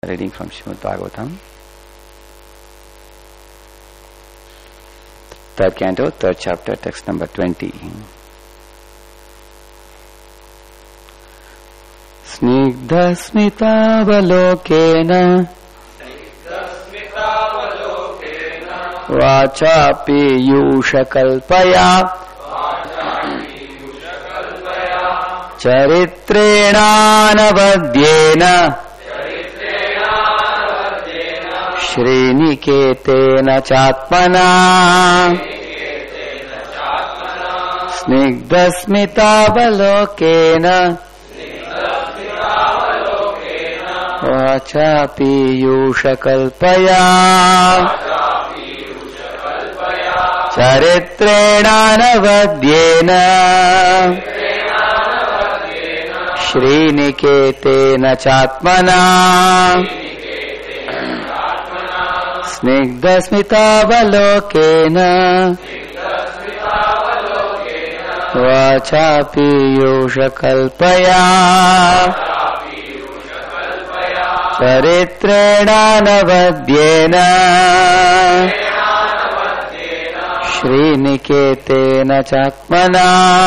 Reading from Srimad Bhagavatam, 3rd canto, 3rd chapter, text number 20. Snigdhasmitavalokeena Vacha piyushakalpaya Charitrenanavadyena Shriniketena Chatmana Snigdhasmitavalokeena Vacha piyushakalpaya Charitrenanavadyena Shriniketena Chatmana Snigdhasmitavalokeena Vacha piyushakalpaya Charitrenanavadyena Shriniketena Chatmana.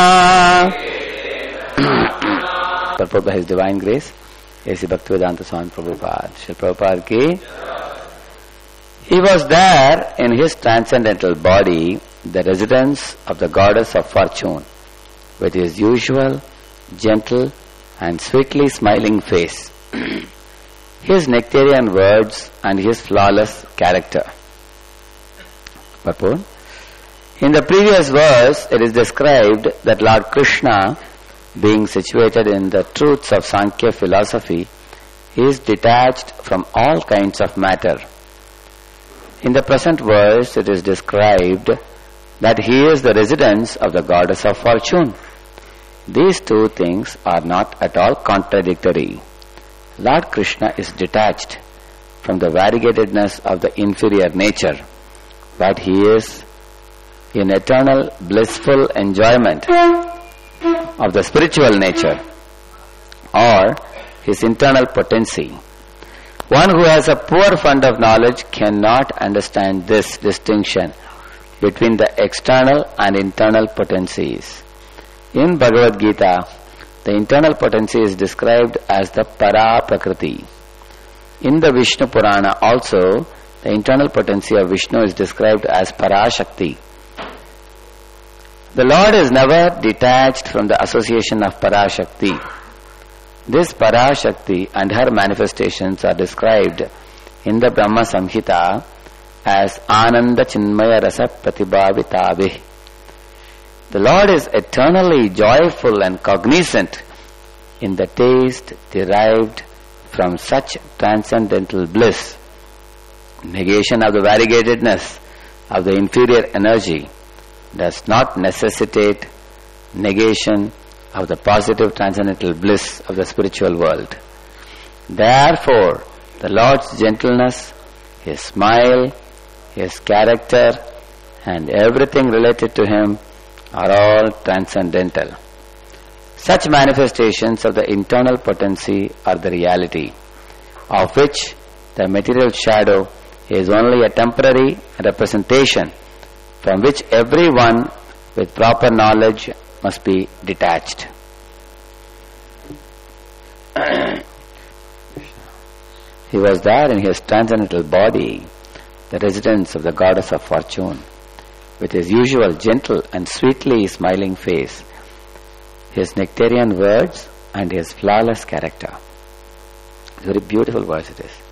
Purport by His Divine Grace, A.C. Bhaktivedanta Swami Prabhupada. Srila Prabhupada ki. He was there in his transcendental body, the residence of the goddess of fortune, with his usual gentle and sweetly smiling face, his nectarian words and his flawless character. Purport. In the previous verse, it is described that Lord Krishna, being situated in the truths of Sankhya philosophy, is detached from all kinds of matter. In the present verse, it is described that he is the residence of the goddess of fortune. These two things are not at all contradictory. Lord Krishna is detached from the variegatedness of the inferior nature, but he is in eternal blissful enjoyment of the spiritual nature or his internal potency. One who has a poor fund of knowledge cannot understand this distinction between the external and internal potencies. In Bhagavad Gita, the internal potency is described as the Para Prakriti. In the Vishnu Purana also, the internal potency of Vishnu is described as Para Shakti. The Lord is never detached from the association of Parashakti. This Parashakti and her manifestations are described in the Brahma Samhita as Ananda Chinmaya Rasa Pratibhavitavih. The Lord is eternally joyful and cognizant in the taste derived from such transcendental bliss. Negation of the variegatedness of the inferior energy does not necessitate negation of the positive transcendental bliss of the spiritual world. Therefore, the Lord's gentleness, His smile, His character, and everything related to Him are all transcendental. Such manifestations of the internal potency are the reality, of which the material shadow is only a temporary representation, from which everyone with proper knowledge must be detached. He was there in his transcendental body, the residence of the goddess of fortune, with his usual gentle and sweetly smiling face, his nectarian words and his flawless character. Very beautiful verse it is.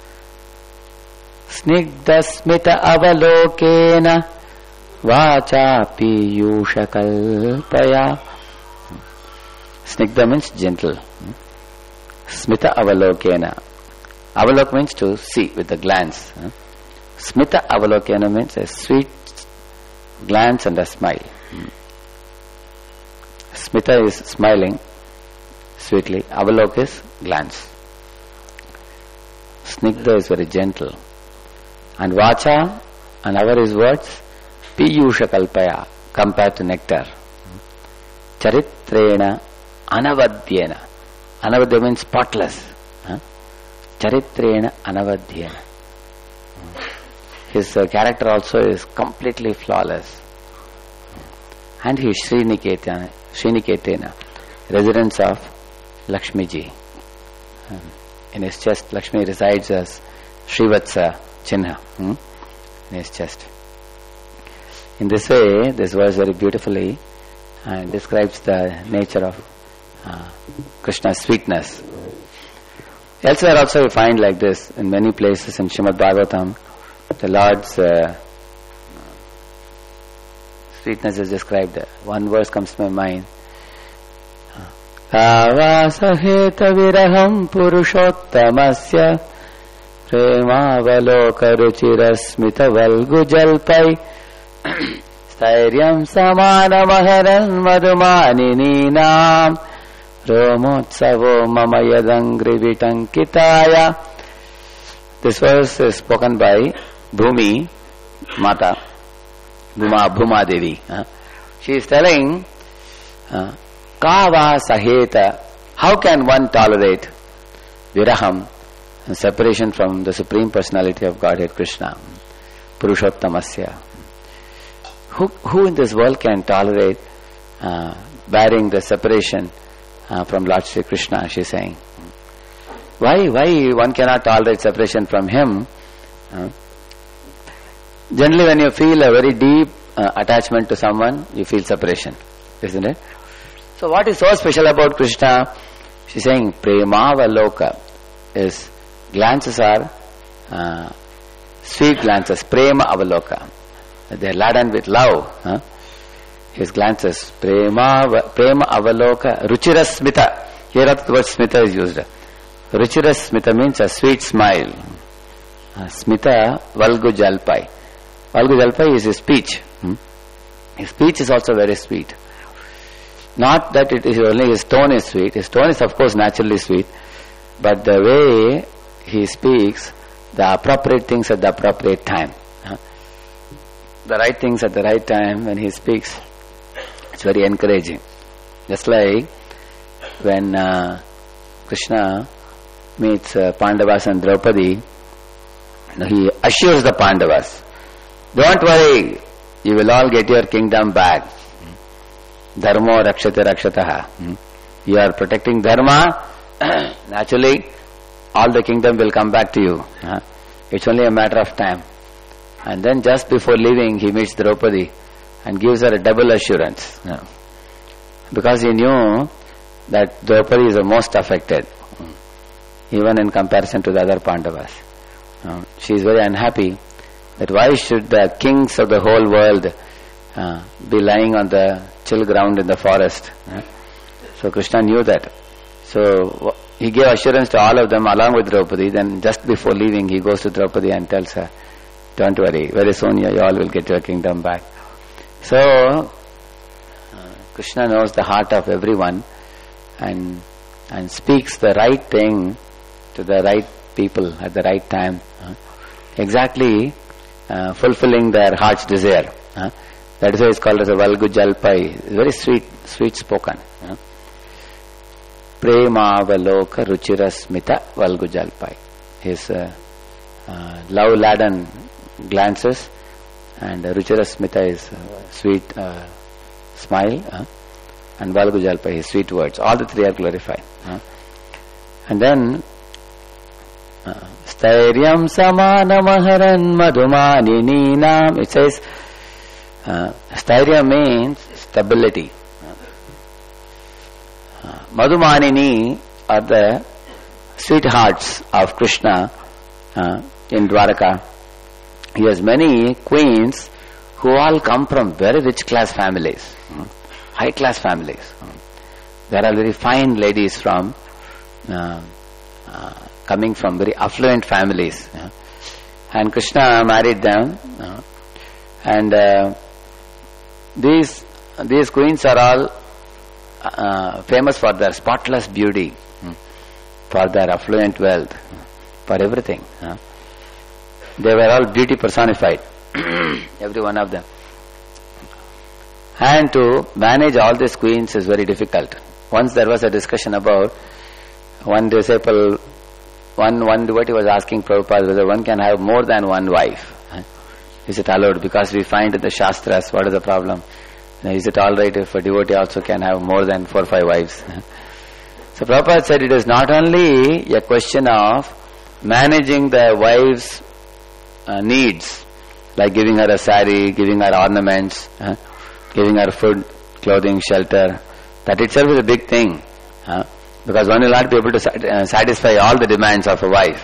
Snigdhasmita avalokena Vacha piyushakalpaya. Snigdha means gentle. Smita avalokena. Avalok means to see with the glance. Smita avalokena means a sweet glance and a smile. Smita is smiling sweetly. Avalok is glance. Snigdha is very gentle. And Vacha and our is words. Piyusha kalpaya, compared to nectar. Charitrena anavadyena. Anavadya means spotless. Charitrena anavadhyena. His character also is completely flawless. And he is Sriniketena, residence of Lakshmiji. In his chest, Lakshmi resides as Srivatsa Chinna in his chest. In this way, this verse very beautifully describes the nature of Krishna's sweetness. Elsewhere also we find like this in many places in Srimad Bhagavatam. The Lord's sweetness is described. One verse comes to my mind. Avasaheta viraham purushottamasya premavaloka ruchirasmita valgujalpai stairyam samanamaharan madhumaninam romotsavo mama yadangrivitankitāya. This verse is spoken by Bhumi Mata, Bhuma Devi. She is telling, Kava Saheta, how can one tolerate Viraham, separation from the Supreme Personality of Godhead Krishna, Purushottamasya? Who in this world can tolerate bearing the separation from Lord Shri Krishna, she is saying. Why one cannot tolerate separation from him? Generally when you feel a very deep attachment to someone, you feel separation, isn't it? So what is so special about Krishna? She is saying Premavaloka. His glances are sweet glances, Prema Avaloka. They are laden with love. His glances, Prema Avaloka, Ruchirasmita. Here the word Smita is used. Ruchirasmita means a sweet smile. Smita Valgujalpai. Valgujalpai is his speech. His speech is also very sweet. Not that it is only his tone is sweet. His tone is of course naturally sweet. But the way he speaks, the appropriate things at the appropriate time. The right things at the right time when he speaks, it's very encouraging. Just like when Krishna meets Pandavas and Draupadi, he assures the Pandavas, don't worry, you will all get your kingdom back. Dharmo rakshate rakshataha. You are protecting dharma, naturally all the kingdom will come back to you. It's only a matter of time. And then just before leaving, he meets Draupadi and gives her a double assurance. Because he knew that Draupadi is the most affected, even in comparison to the other Pandavas. She is very unhappy that why should the kings of the whole world be lying on the chill ground in the forest. So Krishna knew that. So he gave assurance to all of them along with Draupadi. Then just before leaving, he goes to Draupadi and tells her, don't worry, very soon you all will get your kingdom back. So Krishna knows the heart of everyone and speaks the right thing to the right people at the right time, exactly fulfilling their heart's desire. That is why it's called as a Valgujalpai. It's very sweet spoken. Premavaloka Ruchirasmita Valgujalpai. His love-laden glances, and Ruchirasmita is sweet smile, and Valgujalpai his sweet words. All the three are glorified. And then Stairyam Samanamaharan Madhumaninam. It says Stairya means stability. Madhumanini are the sweethearts of Krishna in Dwaraka. He has many queens who all come from very rich class families, high class families. There are very fine ladies from coming from very affluent families, and Krishna married them, and these queens are all famous for their spotless beauty, for their affluent wealth, for everything. They were all beauty personified, every one of them. And to manage all these queens is very difficult. Once there was a discussion about one disciple one devotee was asking Prabhupada whether one can have more than one wife. Is it allowed? Because we find in the Shastras, what is the problem? Is it alright if a devotee also can have more than 4 or 5 wives? So Prabhupada said it is not only a question of managing the wife's needs, like giving her a sari, giving her ornaments, giving her food, clothing, shelter. That itself is a big thing. Because one will not be able to satisfy all the demands of a wife.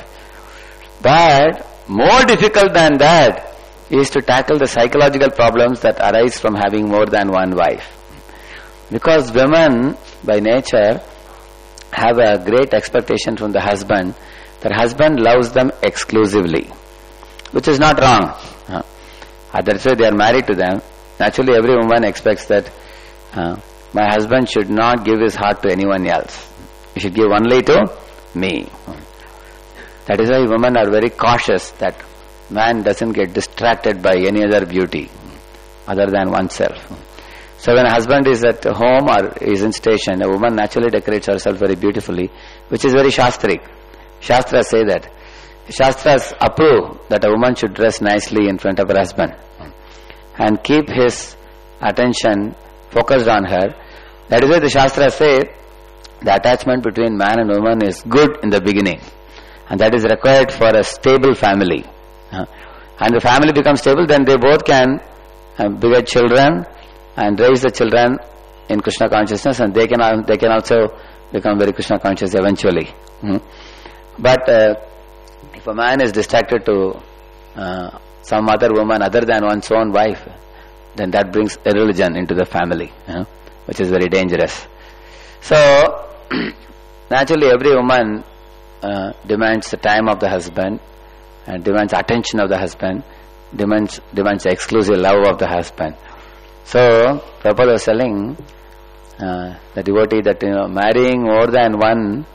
But more difficult than that is to tackle the psychological problems that arise from having more than one wife. Because women by nature have a great expectation from the husband that husband loves them exclusively, which is not wrong. That's why they are married to them. Naturally every woman expects that my husband should not give his heart to anyone else. He should give only to me. That is why women are very cautious that man doesn't get distracted by any other beauty other than oneself. So when a husband is at home or is in station, a woman naturally decorates herself very beautifully, which is very shastric. Shastras say that. Shastras approve that a woman should dress nicely in front of her husband and keep his attention focused on her. That is why the Shastras say the attachment between man and woman is good in the beginning, and that is required for a stable family. And the family becomes stable, then they both can beget children and raise the children in Krishna consciousness, and they can also become very Krishna conscious eventually. But if a man is distracted to some other woman other than one's own wife, then that brings irreligion into the family, which is very dangerous. So naturally every woman demands the time of the husband, and demands attention of the husband, demands the exclusive love of the husband. So Prabhupada was telling the devotee that marrying more than one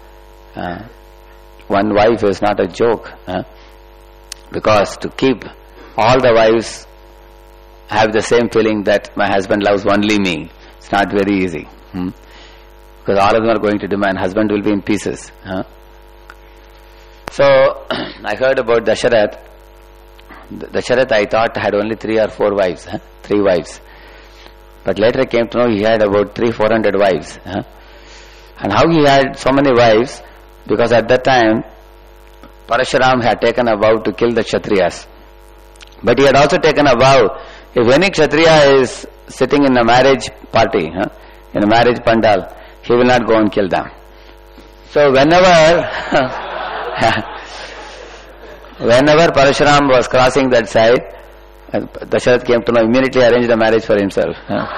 wife is not a joke, because to keep all the wives have the same feeling that my husband loves only me, it's not very easy. Because all of them are going to demand, husband will be in pieces. So I heard about Dasharath. Dasharath I thought had only 3 or 4 wives, 3 wives. But later I came to know he had about 300-400 wives. And how he had so many wives? Because at that time Parashuram had taken a vow to kill the Kshatriyas. But he had also taken a vow, if any Kshatriya is sitting in a marriage party, in a marriage pandal, he will not go and kill them. So whenever Parashuram was crossing that side, Dasharath came to know, immediately arranged a marriage for himself.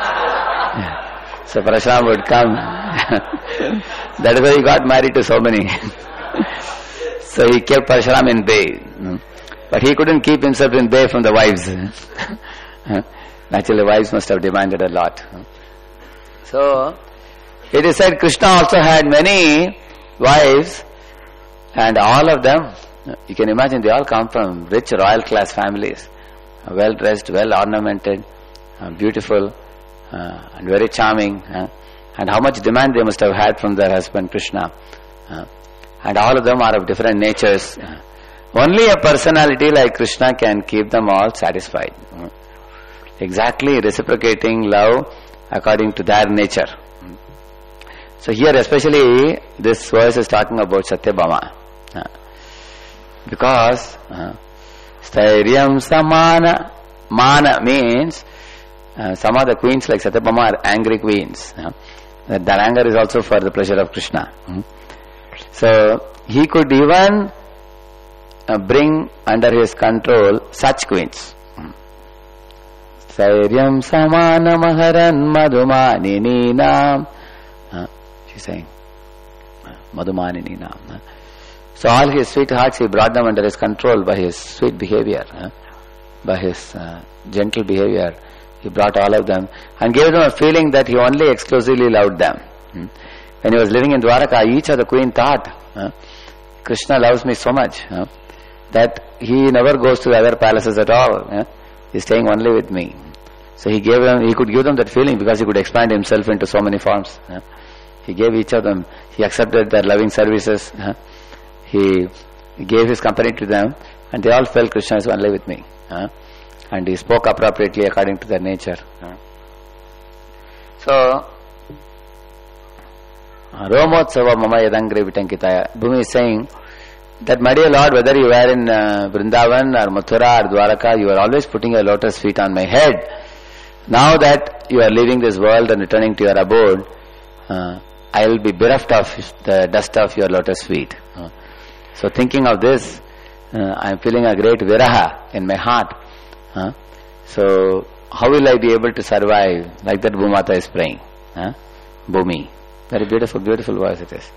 So Parashuram would come. That is why he got married to so many. So he kept Parashuram in bay. But he couldn't keep himself in bay from the wives. Naturally wives must have demanded a lot. So it is said Krishna also had many wives, and all of them, you can imagine, they all come from rich royal class families, well dressed, well ornamented, beautiful, and very charming, and how much demand they must have had from their husband Krishna, and all of them are of different natures. Only a personality like Krishna can keep them all satisfied, exactly reciprocating love according to their nature. So here especially this verse is talking about Satyabhama, because Stairyam Samana, Mana means some of the queens like Satyabhama are angry queens. That anger is also for the pleasure of Krishna. So he could even bring under his control such queens. Stairyam Samana Maharan Madhumanini Nam. She's saying Madhumanini Nam. So all his sweethearts, he brought them under his control by his sweet behavior, by his gentle behavior. He brought all of them and gave them a feeling that he only exclusively loved them. When he was living in Dwaraka, each of the queen thought, Krishna loves me so much that he never goes to the other palaces at all. He's staying only with me. So he could give them that feeling because he could expand himself into so many forms. He gave each of them, he accepted their loving services. he gave his company to them, and they all felt Krishna is only with me. And he spoke appropriately according to their nature. So, Romotsava Mama Yadangri Vitankitaya. Bhumi is saying that, my dear Lord, whether you are in Vrindavan or Mathura or Dwaraka, you are always putting your lotus feet on my head. Now that you are leaving this world and returning to your abode, I will be bereft of the dust of your lotus feet. So thinking of this, I am feeling a great viraha in my heart. So how will I be able to survive? Like that Bhumata is praying. Bhumi. Very beautiful, beautiful voice it is.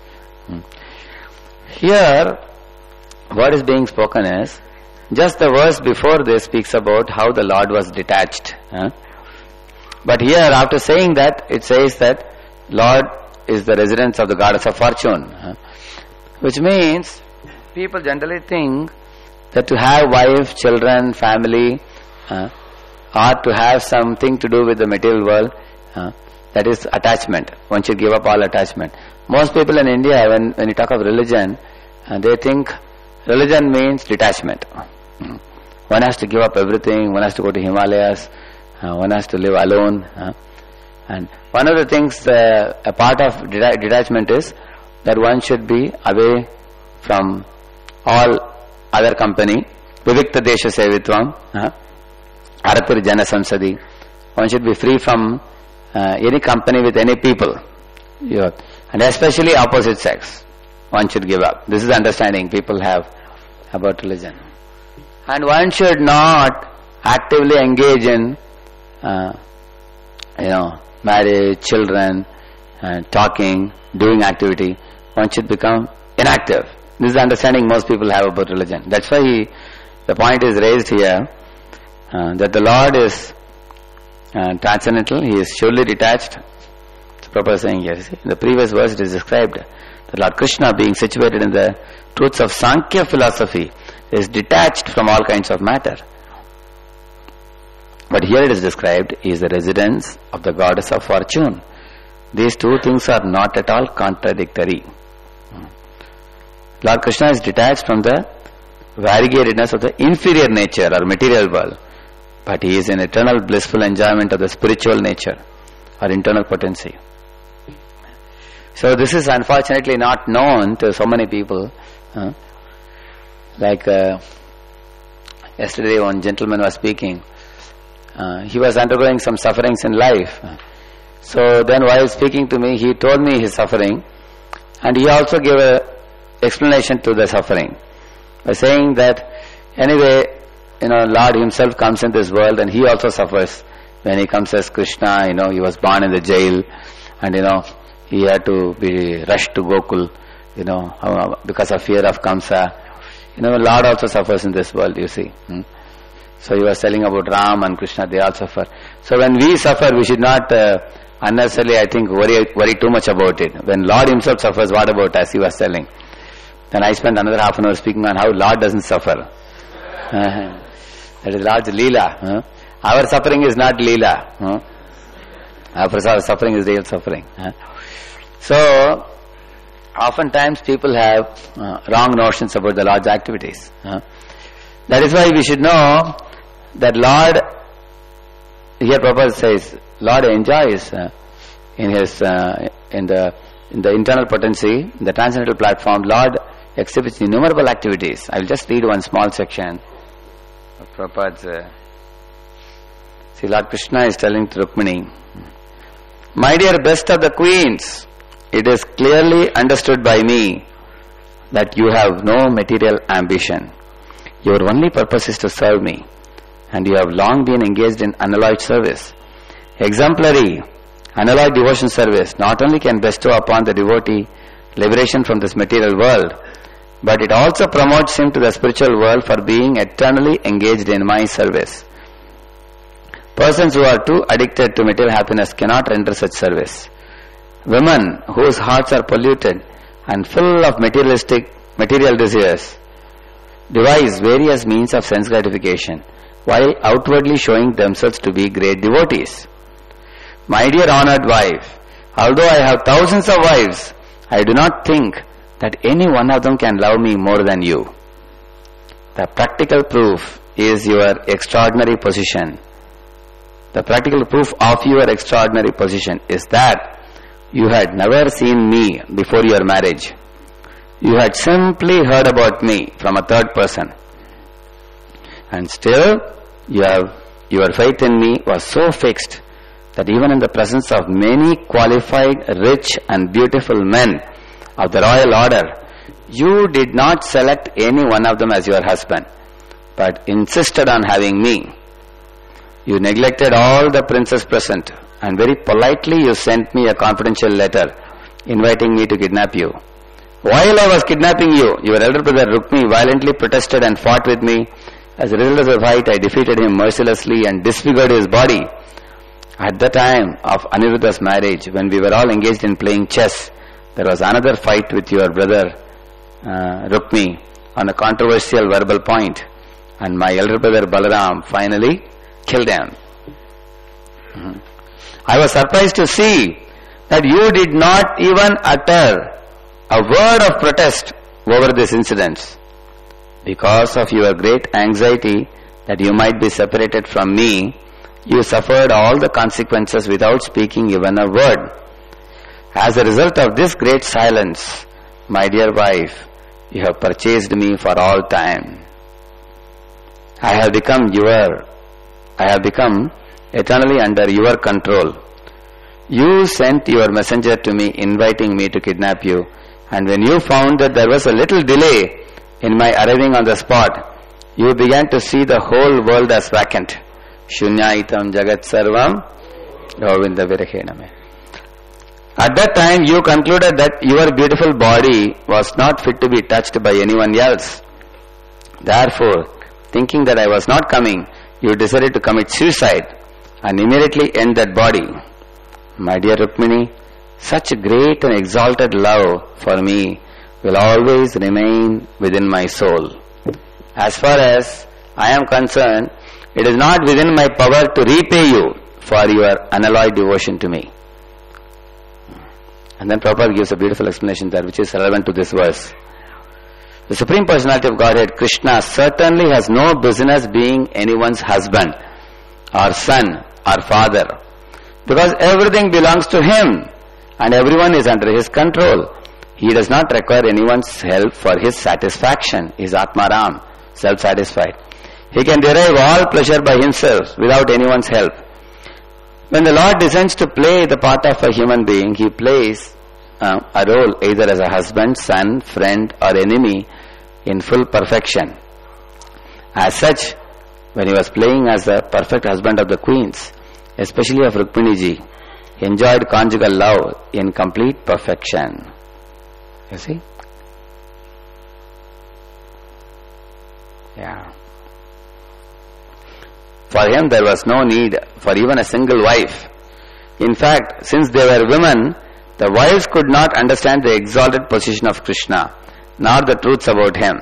Here, what is being spoken is, just the verse before this speaks about how the Lord was detached. But here, after saying that, it says that Lord is the residence of the goddess of fortune. Which means, people generally think that to have wife, children, family, or to have something to do with the material world, that is attachment. One should give up all attachment. Most people in India, when you talk of religion, they think religion means detachment. One has to give up everything, one has to go to Himalayas, one has to live alone. And one of the things, a part of detachment is that one should be away from all other company. Vivikta Desha Sevitvam, Aratir Jana Samsadi. One should be free from any company with any people. And especially opposite sex. One should give up. This is the understanding people have about religion. And one should not actively engage in marriage, children, talking, doing activity. One should become inactive. This is the understanding most people have about religion. That's why the point is raised here that the Lord is transcendental, He is surely detached. The Prabhupada is saying here, in the previous verse it is described that Lord Krishna, being situated in the truths of Sankhya philosophy, is detached from all kinds of matter. But here it is described, He is the residence of the goddess of fortune. These two things are not at all contradictory. Lord Krishna is detached from the variegatedness of the inferior nature or material world, but He is in eternal blissful enjoyment of the spiritual nature or internal potency. So this is unfortunately not known to so many people. Like yesterday one gentleman was speaking. He was undergoing some sufferings in life. So then while speaking to me, he told me his suffering, and he also gave a explanation to the suffering by saying that anyway, Lord Himself comes in this world and He also suffers. When He comes as Krishna, He was born in the jail, and He had to be rushed to Gokul, because of fear of Kamsa. Lord also suffers in this world, you see. So He was telling about Ram and Krishna, they all suffer. So when we suffer, we should not unnecessarily, I think, worry too much about it. When Lord Himself suffers, what about us? He was telling. Then I spent another half an hour speaking on how Lord doesn't suffer. That is Lord's Leela. Our suffering is not Leela. Our suffering is real suffering. So, oftentimes people have wrong notions about the Lord's activities. That is why we should know that Lord, here Prabhupada says, Lord enjoys in the internal potency, the transcendental platform, Lord exhibits innumerable activities. I will just read one small section of Prabhupada's. See, Lord Krishna is telling to Rukmini, my dear best of the queens, it is clearly understood by me that you have no material ambition. Your only purpose is to serve me, and you have long been engaged in unalloyed service. Exemplary, unalloyed devotion service not only can bestow upon the devotee liberation from this material world, but it also promotes him to the spiritual world for being eternally engaged in my service. Persons who are too addicted to material happiness cannot render such service. Women whose hearts are polluted and full of material desires devise various means of sense gratification while outwardly showing themselves to be great devotees. My dear honored wife, although I have thousands of wives, I do not think that any one of them can love me more than you. The practical proof is your extraordinary position. The practical proof of your extraordinary position is that you had never seen me before your marriage. You had simply heard about me from a third person. And still, your faith in me was so fixed that even in the presence of many qualified, rich and beautiful men of the royal order, you did not select any one of them as your husband, but insisted on having me. You neglected all the princes present, and very politely you sent me a confidential letter inviting me to kidnap you. While I was kidnapping you, your elder brother Rukmi violently protested and fought with me. As a result of the fight, I defeated him mercilessly and disfigured his body. At the time of Aniruddha's marriage, when we were all engaged in playing chess, there was another fight with your brother Rukmi on a controversial verbal point, and my elder brother Balaram finally killed him. I was surprised to see that you did not even utter a word of protest over this incident. Because of your great anxiety that you might be separated from me, you suffered all the consequences without speaking even a word. As a result of this great silence, my dear wife, you have purchased me for all time. I have become eternally under your control. You sent your messenger to me inviting me to kidnap you, and when you found that there was a little delay in my arriving on the spot, you began to see the whole world as vacant. Shunyaitam jagat sarvam govinda virahename. At that time you concluded that your beautiful body was not fit to be touched by anyone else. Therefore, thinking that I was not coming, you decided to commit suicide and immediately end that body. My dear Rukmini, such great and exalted love for me will always remain within my soul. As far as I am concerned, it is not within my power to repay you for your unalloyed devotion to me. And then Prabhupada gives a beautiful explanation there which is relevant to this verse. The Supreme Personality of Godhead, Krishna, certainly has no business being anyone's husband or son or father, because everything belongs to him and everyone is under his control. He does not require anyone's help for his satisfaction. He is Atmaram, self-satisfied. He can derive all pleasure by himself without anyone's help. When the Lord descends to play the part of a human being, he plays a role either as a husband, son, friend or enemy in full perfection. As such, when he was playing as the perfect husband of the queens, especially of Rukmini ji, he enjoyed conjugal love in complete perfection. You see? Yeah. For him there was no need for even a single wife. In fact, since they were women, the wives could not understand the exalted position of Krishna, nor the truths about him.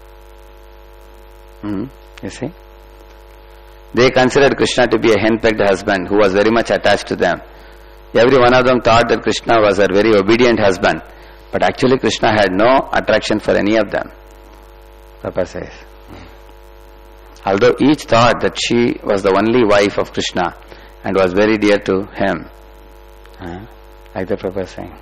You see? They considered Krishna to be a henpecked husband who was very much attached to them. Every one of them thought that Krishna was a very obedient husband, but actually Krishna had no attraction for any of them. Papa says. Although each thought that she was the only wife of Krishna and was very dear to him. Like the Prabhupada is saying.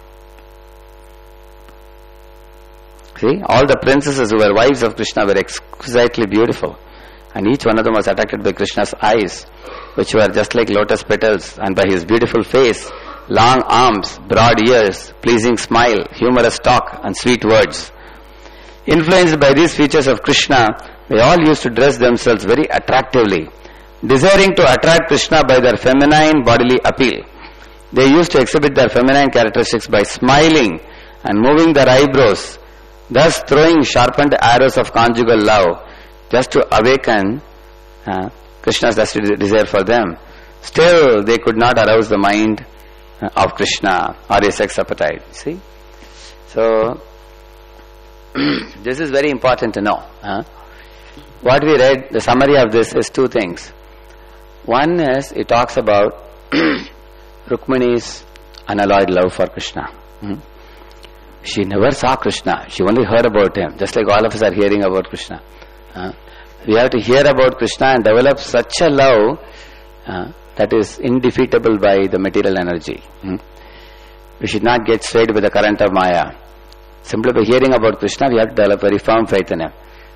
See, all the princesses who were wives of Krishna were exquisitely beautiful, and each one of them was attracted by Krishna's eyes, which were just like lotus petals, and by his beautiful face, long arms, broad ears, pleasing smile, humorous talk and sweet words. Influenced by these features of Krishna, they all used to dress themselves very attractively, desiring to attract Krishna by their feminine bodily appeal. They used to exhibit their feminine characteristics by smiling and moving their eyebrows, thus throwing sharpened arrows of conjugal love just to awaken Krishna's desire for them. Still, they could not arouse the mind of Krishna or his sex appetite. See? So, this is very important to know. What we read, the summary of this is two things. One is, it talks about Rukmini's unalloyed love for Krishna. She never saw Krishna. She only heard about him, just like all of us are hearing about Krishna. We have to hear about Krishna and develop such a love that is indefeatable by the material energy. We should not get swayed with the current of Maya. Simply by hearing about Krishna, we have to develop very firm faith in him.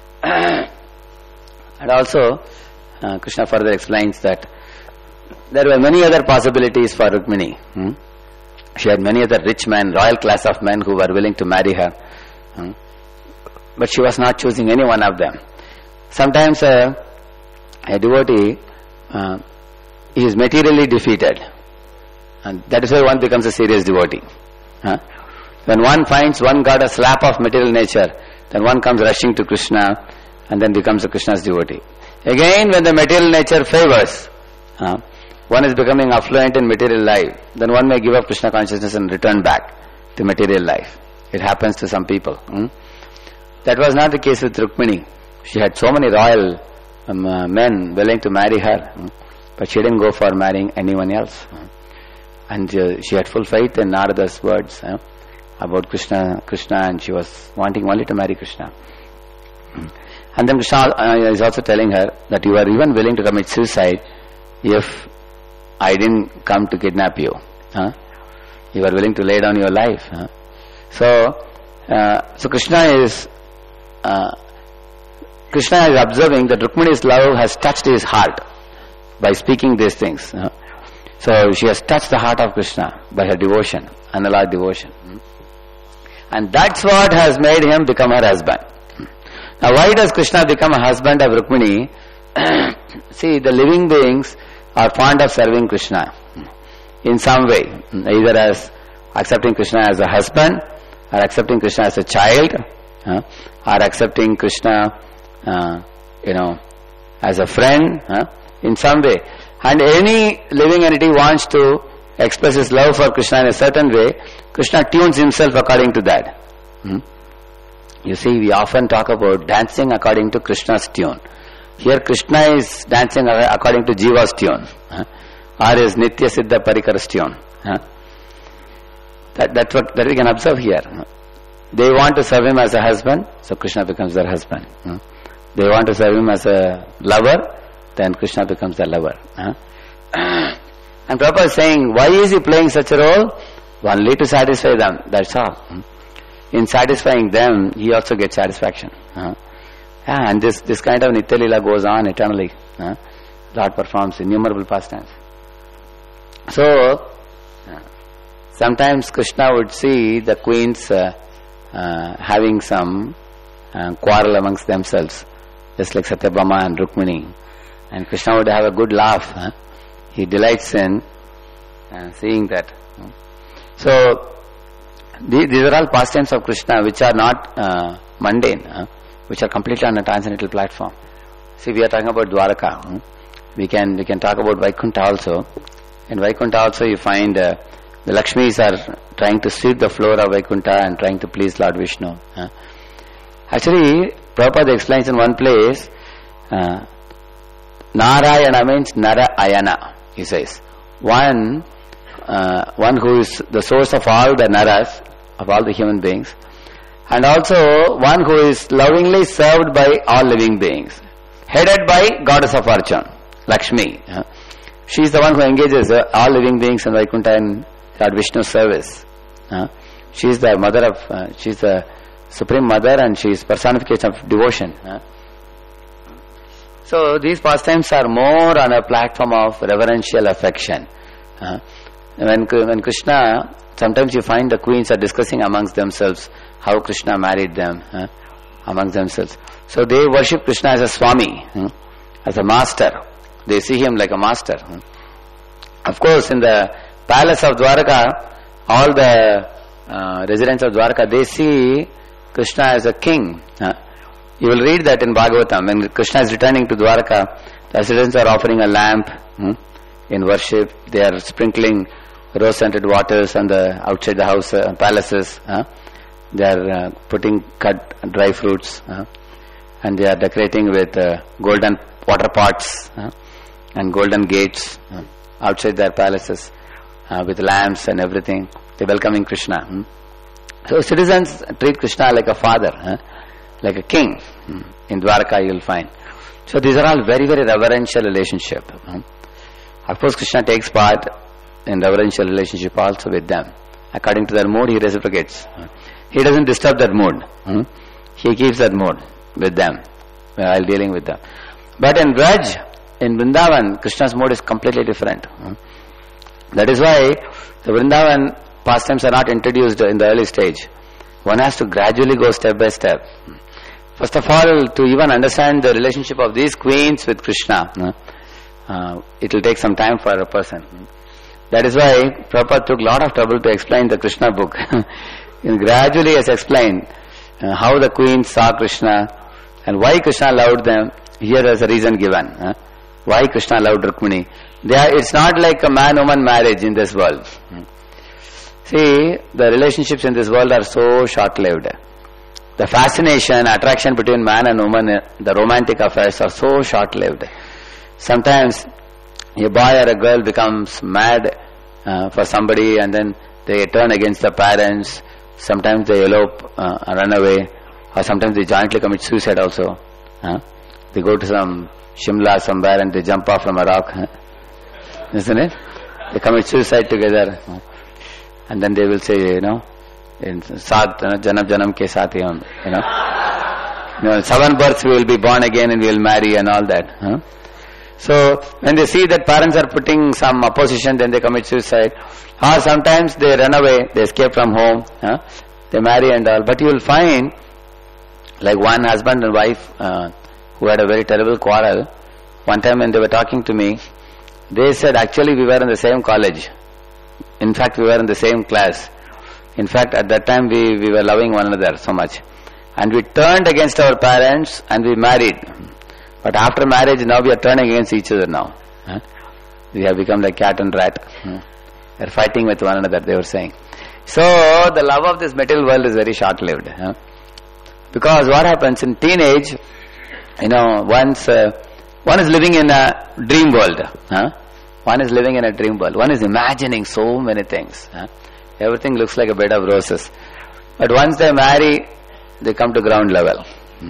And also, Krishna further explains that there were many other possibilities for Rukmini. She had many other rich men, royal class of men who were willing to marry her. But she was not choosing any one of them. Sometimes a devotee is materially defeated. And that is why one becomes a serious devotee. When one finds one got a slap of material nature, then one comes rushing to Krishna and then becomes a Krishna's devotee. Again, when the material nature favors, one is becoming affluent in material life, then one may give up Krishna consciousness and return back to material life. It happens to some people. That was not the case with Rukmini. She had so many royal men willing to marry her, but she didn't go for marrying anyone else. And she had full faith in Narada's words about Krishna, and she was wanting only to marry Krishna. And then Krishna is also telling her that you are even willing to commit suicide if I didn't come to kidnap you. You are willing to lay down your life. So Krishna is observing that Rukmini's love has touched his heart by speaking these things. So she has touched the heart of Krishna by her devotion, unalloyed devotion. And that's what has made him become her husband. Now why does Krishna become a husband of Rukmini? See, the living beings are fond of serving Krishna in some way, either as accepting Krishna as a husband, or accepting Krishna as a child, or accepting Krishna as a friend, in some way. And any living entity wants to express his love for Krishna in a certain way, Krishna tunes himself according to that. You see, we often talk about dancing according to Krishna's tune. Here Krishna is dancing according to Jiva's tune, or his Nitya Siddha Parikara's tune. That's what we can observe here. They want to serve him as a husband, so Krishna becomes their husband. They want to serve him as a lover, then Krishna becomes their lover. And Prabhupada is saying, why is he playing such a role? Only to satisfy them, that's all. In satisfying them, he also gets satisfaction. And this kind of Nitya Leela goes on eternally. Lord performs innumerable pastimes. So, sometimes Krishna would see the queens having some quarrel amongst themselves, just like Satyabhama and Rukmini. And Krishna would have a good laugh. He delights in seeing that. So, these are all pastimes of Krishna which are not mundane, which are completely on a transcendental platform. See, we are talking about Dwaraka. We can talk about Vaikuntha also. In Vaikuntha also you find the Lakshmis are trying to sweep the floor of Vaikuntha and trying to please Lord Vishnu. Actually, Prabhupada explains in one place, Narayana means Nara Ayana, he says. One who is the source of all the Naras, of all the human beings, and also one who is lovingly served by all living beings, headed by Goddess of Fortune, Lakshmi. She is the one who engages all living beings in Vaikuntha in Lord Vishnu's service. She is the mother of, she is the Supreme Mother, and she is personification of devotion. So these pastimes are more on a platform of reverential affection. When Krishna, sometimes you find the queens are discussing amongst themselves how Krishna married them amongst themselves. So they worship Krishna as a Swami, as a master. They see him like a master. Of course, in the palace of Dwaraka, all the residents of Dwaraka, they see Krishna as a king. You will read that in Bhagavatam. When Krishna is returning to Dwaraka, the residents are offering a lamp in worship. They are sprinkling rose-scented waters on the outside the house palaces. They are putting cut dry fruits, and they are decorating with golden water pots and golden gates outside their palaces with lamps and everything. They are welcoming Krishna. So citizens treat Krishna like a father, like a king. In Dwarka you will find. So these are all very, very reverential relationship. Of course Krishna takes part in reverential relationship also with them. According to their mood he reciprocates. He doesn't disturb that mood. He keeps that mood with them while dealing with them. But in Vraj, in Vrindavan, Krishna's mood is completely different. That is why the Vrindavan pastimes are not introduced in the early stage. One has to gradually go step by step. First of all, to even understand the relationship of these queens with Krishna, it will take some time for a person. That is why Prabhupada took a lot of trouble to explain the Krishna book. And gradually has explained how the queens saw Krishna and why Krishna loved them. Here is a reason given. Why Krishna loved Rukmini. It's not like a man-woman marriage in this world. See, the relationships in this world are so short-lived. The fascination, attraction between man and woman, the romantic affairs are so short-lived. Sometimes a boy or a girl becomes mad for somebody and then they turn against the parents. Sometimes they elope and run away, or sometimes they jointly commit suicide also. They go to some Shimla somewhere and they jump off from a rock. Isn't it? They commit suicide together. And then they will say, in Saat Janam Janam ke saath hi hum, 7 births we will be born again and we will marry and all that. So when they see that parents are putting some opposition, then they commit suicide. Or sometimes they run away, they escape from home, they marry and all. But you will find, like one husband and wife who had a very terrible quarrel. One time when they were talking to me, they said actually we were in the same college. In fact we were in the same class. In fact at that time we were loving one another so much. And we turned against our parents and we married. But after marriage now we are turning against each other now. We have become like cat and rat. We are fighting with one another, they were saying. So the love of this material world is very short-lived. Because what happens in teenage, once one is living in a dream world. One is living in a dream world. One is imagining so many things. Everything looks like a bed of roses. But once they marry, they come to ground level.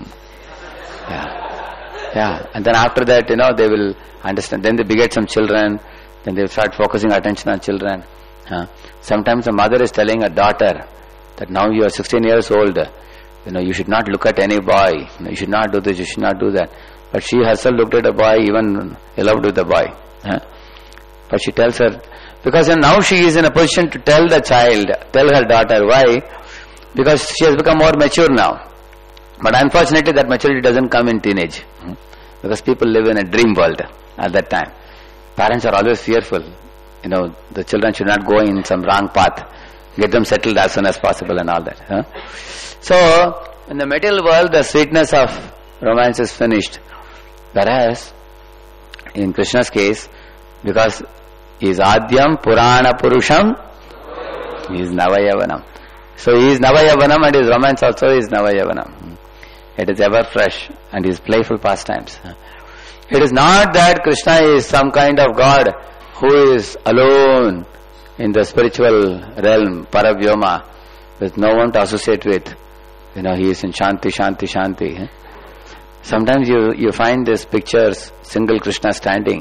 And then after that, they will understand. Then they beget some children. Then they start focusing attention on children. Sometimes a mother is telling a daughter that now you are 16 years old. You should not look at any boy. You should not do this, you should not do that. But she herself looked at a boy, even loved with the boy. But she tells her, because now she is in a position to tell the child, tell her daughter. Why? Because she has become more mature now. But unfortunately that maturity doesn't come in teenage. Because people live in a dream world at that time. Parents are always fearful. The children should not go in some wrong path. Get them settled as soon as possible and all that. So, in the material world, the sweetness of romance is finished. Whereas, in Krishna's case, because he is Adyam Purana Purusham, he is Navayavanam. So he is Navayavanam and his romance also is Navayavanam. It is ever fresh and his playful pastimes. It is not that Krishna is some kind of God who is alone in the spiritual realm, Paravyoma, with no one to associate with. He is in Shanti, Shanti, Shanti. Sometimes you find these pictures, single Krishna standing,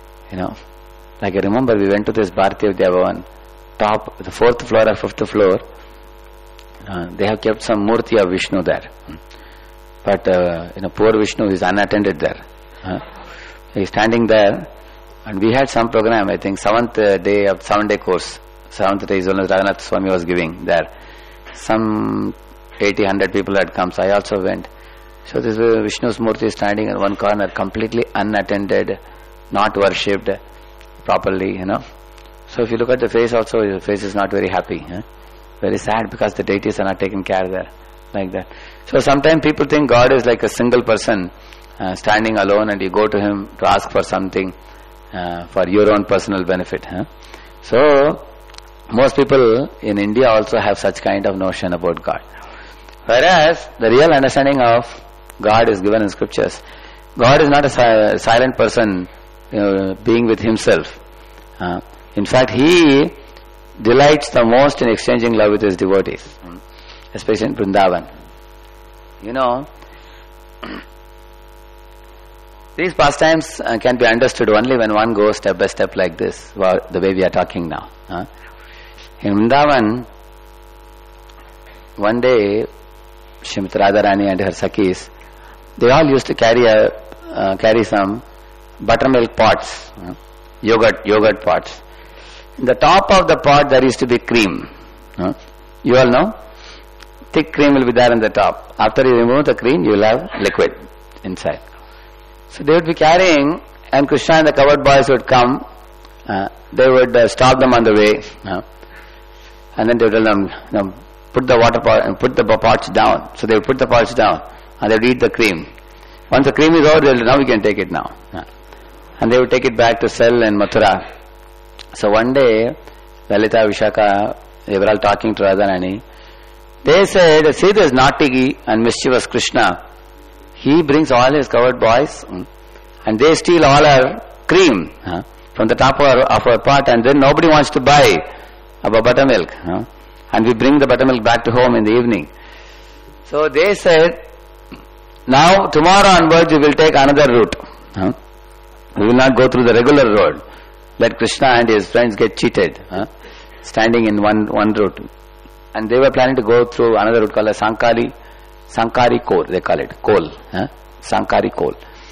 Like I remember we went to this Bharatiya Vidya Bhavan, top, the 4th floor or 5th floor, they have kept some murti of Vishnu there. But, poor Vishnu is unattended there. He is standing there, and we had some program, I think, 7th day of 7-day course. 7th day is when Raghunath Swami was giving there. Some 80-100 people had come, so I also went. So this Vishnu's murti is standing in one corner, completely unattended, not worshipped properly, So if you look at the face also, the face is not very happy. Very sad because the deities are not taken care there, like that. So sometimes people think God is like a single person standing alone and you go to him to ask for something for your own personal benefit. So most people in India also have such kind of notion about God. Whereas the real understanding of God is given in scriptures. God is not a silent person being with himself. In fact, he delights the most in exchanging love with his devotees. especially in Vrindavan. You know, these pastimes can be understood only when one goes step by step like this, the way we are talking now. In Vrindavan, one day, Srimati Radharani and her Sakhis, they all used to carry some buttermilk pots, yogurt pots. In the top of the pot there used to be cream. You all know? Thick cream will be there on the top. After you remove the cream, you will have liquid inside. So they would be carrying, and Krishna and the covered boys would come. They would stop them on the way, and then they would tell them, put the water pot and put the pots down. So they would put the pots down, and they would eat the cream. Once the cream is over, now we can take it now. And they would take it back to sell in Mathura. So one day, Lalita, Vishaka, they were all talking to Radharani. They said, see this naughty and mischievous Krishna. He brings all his covered boys and they steal all our cream from the top of our pot, and then nobody wants to buy our buttermilk. And we bring the buttermilk back to home in the evening. So they said, now tomorrow onwards we will take another route. We will not go through the regular road. Let Krishna and his friends get cheated, standing in one route. And they were planning to go through another route called Sankari Kol, they call it, Kol, Sankari Kol.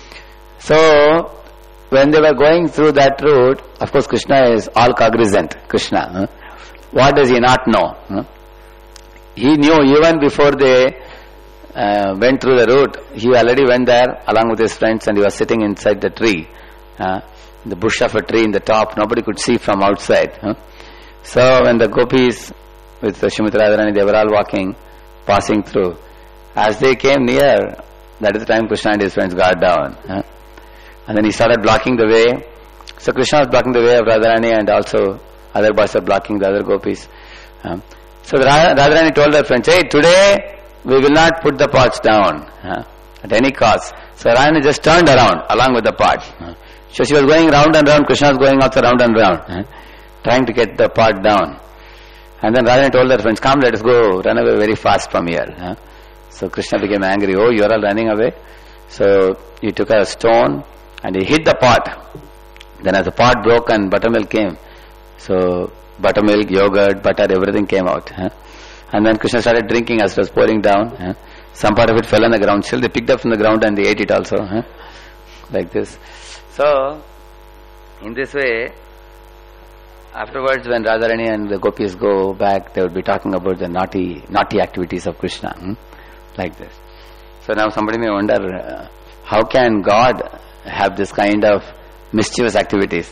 So, when they were going through that route, of course Krishna is all cognizant, Krishna. What does he not know? He knew even before they went through the route, he already went there along with his friends, and he was sitting inside the tree, the bush of a tree in the top. Nobody could see from outside. So when the gopis with Srimati Radharani, they were all walking, passing through. As they came near, that is the time Krishna and his friends got down. And then he started blocking the way. So Krishna was blocking the way of Radharani, and also other boys were blocking the other gopis. So Radharani told her friends, hey, today we will not put the pots down at any cost. So Radharani just turned around along with the pot. So she was going round and round, Krishna was going also round and round, trying to get the pot down. And then Radharani told her friends, come, let us go, run away very fast from here. So Krishna became angry, oh, you are all running away. So he took a stone and he hit the pot. Then as the pot broke and buttermilk came, so buttermilk, yogurt, butter, everything came out. And then Krishna started drinking as it was pouring down. Some part of it fell on the ground. Still they picked up from the ground and they ate it also. Like this. So, in this way, afterwards when Radharani and the gopis go back, they would be talking about the naughty activities of Krishna. Like this. So now somebody may wonder, how can God have this kind of mischievous activities?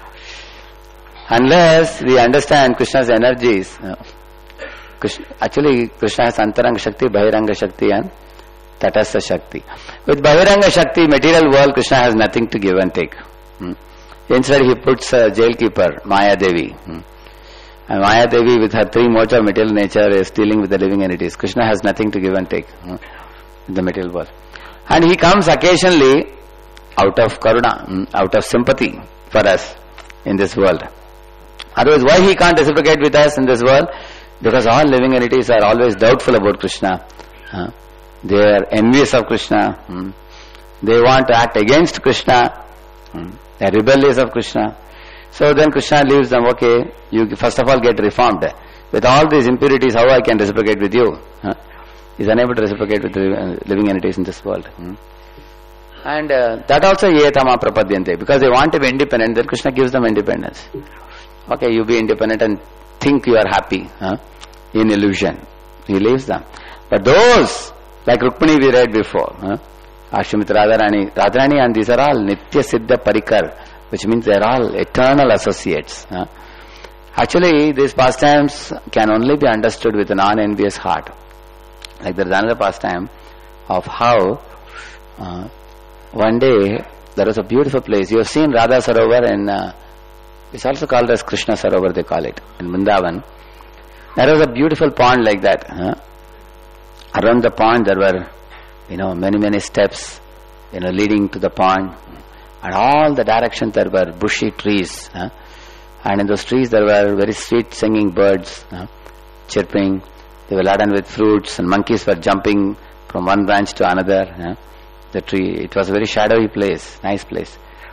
Unless we understand Krishna's energies. Actually, Krishna has Antaranga Shakti, Bahiranga Shakti and Tatastha Shakti. With Bahiranga Shakti, material world, Krishna has nothing to give and take. Instead, he puts a jailkeeper, Maya Devi. And Maya Devi, with her three modes of material nature, is dealing with the living entities. Krishna has nothing to give and take in the material world. And he comes occasionally out of karuna, out of sympathy for us in this world. Otherwise, why he can't reciprocate with us in this world? Because all living entities are always doubtful about Krishna. They are envious of Krishna. They want to act against Krishna. They are rebellious of Krishna. So then Krishna leaves them, okay, you first of all get reformed. With all these impurities, how I can reciprocate with you? He is unable to reciprocate with the living entities in this world. And that also yetama prapadyante, because they want to be independent, then Krishna gives them independence. Okay, you be independent and think you are happy in illusion. He leaves them. But those, like Rukmini we read before, Srimati Radharani, and these are all Nitya Siddha Parikar, which means they are all eternal associates. Actually, these pastimes can only be understood with a non-envious heart. Like there is another pastime of how one day there was a beautiful place. You have seen Radha Sarovar in it's also called as Krishna Sarovar, they call it, in Vrindavan. There was a beautiful pond like that. Around the pond there were, many steps, leading to the pond. And all the directions there were bushy trees. And in those trees there were very sweet singing birds, chirping. They were laden with fruits, and monkeys were jumping from one branch to another. The tree, it was a very shadowy place, nice place.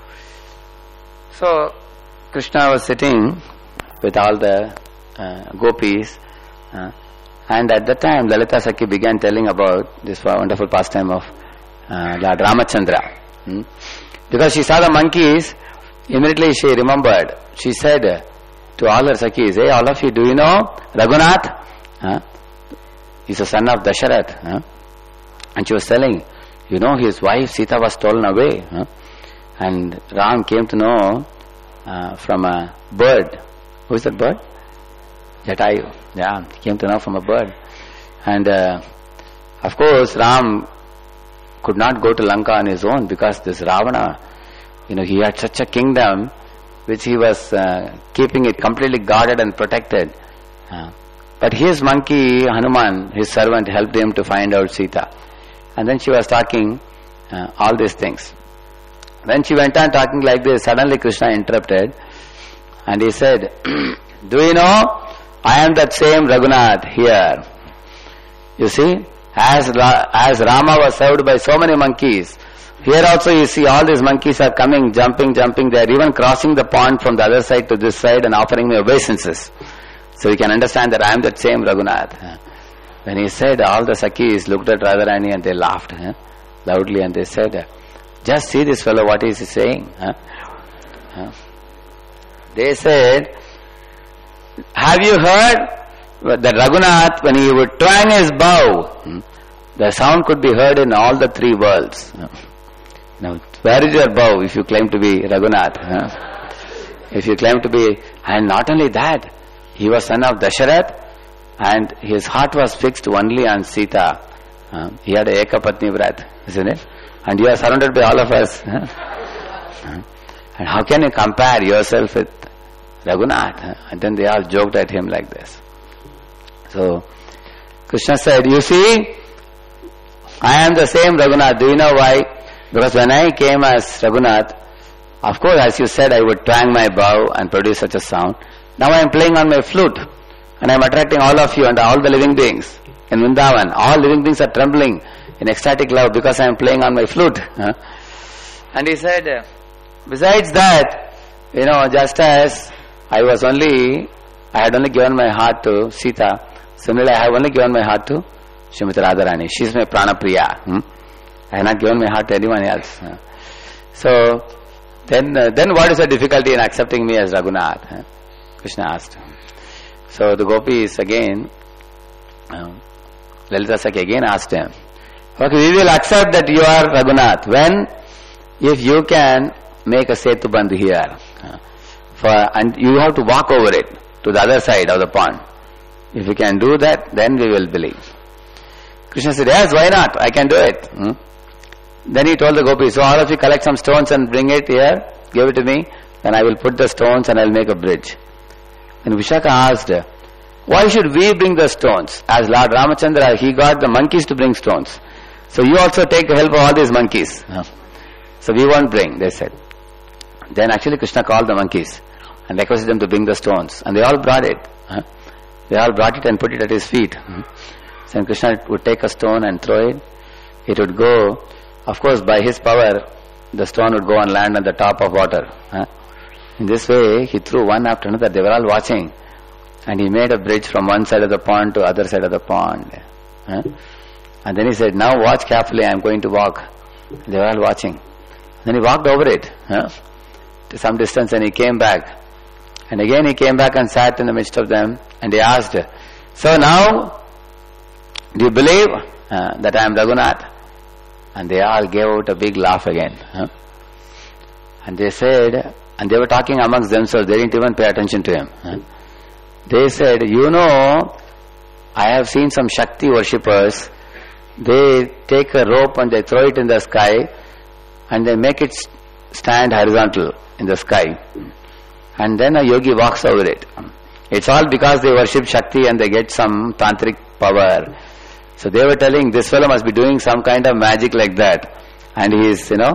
So Krishna was sitting with all the gopis, and at that time Lalita Sakhi began telling about this wonderful pastime of Lord Ramachandra. Because she saw the monkeys, immediately she remembered. She said to all her Sakhis, "Hey, all of you, do you know Raghunath? He's the son of Dasharath." And she was telling, his wife Sita was stolen away. And Ram came to know from a bird. Who is that bird? Jatayu. Yeah, he came to know from a bird. And of course, Ram could not go to Lanka on his own, because this Ravana, he had such a kingdom which he was keeping it completely guarded and protected. But his monkey, Hanuman, his servant, helped him to find out Sita. And then she was talking all these things. When she went on talking like this, suddenly Krishna interrupted and he said, "Do you know, I am that same Raghunath here. You see, as Rama was served by so many monkeys, here also you see all these monkeys are coming, jumping, they are even crossing the pond from the other side to this side and offering me obeisances. So you can understand that I am that same Raghunath." When he said, all the Sakhis looked at Radharani and they laughed loudly, and they said, "Just see this fellow, what is he saying?" They said, "Have you heard that Raghunath, when he would twang his bow, the sound could be heard in all the three worlds." Now, where is your bow if you claim to be Raghunath? If you claim to be, and not only that, he was son of Dasharath, and his heart was fixed only on Sita. He had a Ekapatni Vrat, isn't it? And you are surrounded by all of us. And how can you compare yourself with Raghunath? And then they all joked at him like this. So Krishna said, "You see, I am the same Raghunath. Do you know why? Because when I came as Raghunath, of course, as you said, I would twang my bow and produce such a sound. Now I am playing on my flute, and I am attracting all of you and all the living beings in Vrindavan. All living beings are trembling in ecstatic love because I am playing on my flute." And he said, "Besides that, just as I had only given my heart to Sita, similarly I have only given my heart to Srimati Radharani. She is my Pranapriya. I have not given my heart to anyone else. So, then what is the difficulty in accepting me as Raghunath?" Krishna asked. So the gopis again, Lalita Sakhi again asked him, "Okay, we will accept that you are Raghunath. When? If you can make a Setu Bandh here. And you have to walk over it to the other side of the pond. If you can do that, then we will believe." Krishna said, "Yes, why not? I can do it." Then he told the gopis, "So all of you collect some stones and bring it here, give it to me, then I will put the stones and I will make a bridge." And Vishaka asked, "Why should we bring the stones? As Lord Ramachandra, he got the monkeys to bring stones. So you also take the help of all these monkeys." "So we won't bring," they said. Then actually Krishna called the monkeys and requested them to bring the stones. And they all brought it. They all brought it and put it at his feet. So Krishna would take a stone and throw it. It would go, of course by his power, the stone would go and land on the top of water. In this way, he threw one after another. They were all watching. And he made a bridge from one side of the pond to other side of the pond. And then he said, "Now watch carefully, I am going to walk." They were all watching. Then he walked over it to some distance, and he came back. And again he came back and sat in the midst of them, and he asked, "So now, do you believe that I am Raghunath?" And they all gave out a big laugh again. And they said, and they were talking amongst themselves, they didn't even pay attention to him. They said, "I have seen some Shakti worshippers. They take a rope and they throw it in the sky and they make it stand horizontal in the sky. And then a yogi walks over it. It's all because they worship Shakti and they get some tantric power." So they were telling, this fellow must be doing some kind of magic like that. And he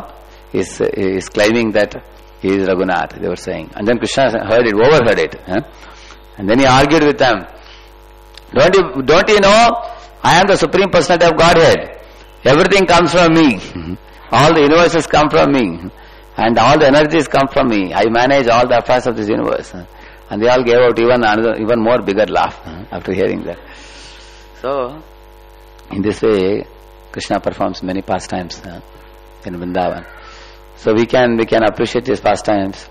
is claiming that he is Raghunath, they were saying. And then Krishna overheard it. And then he argued with them. Don't you know, I am the Supreme Personality of Godhead. Everything comes from me. All the universes come from me. And all the energies come from me. I manage all the affairs of this universe. And they all gave out even more bigger laugh after hearing that. So, in this way, Krishna performs many pastimes in Vrindavan. So we can appreciate his pastimes.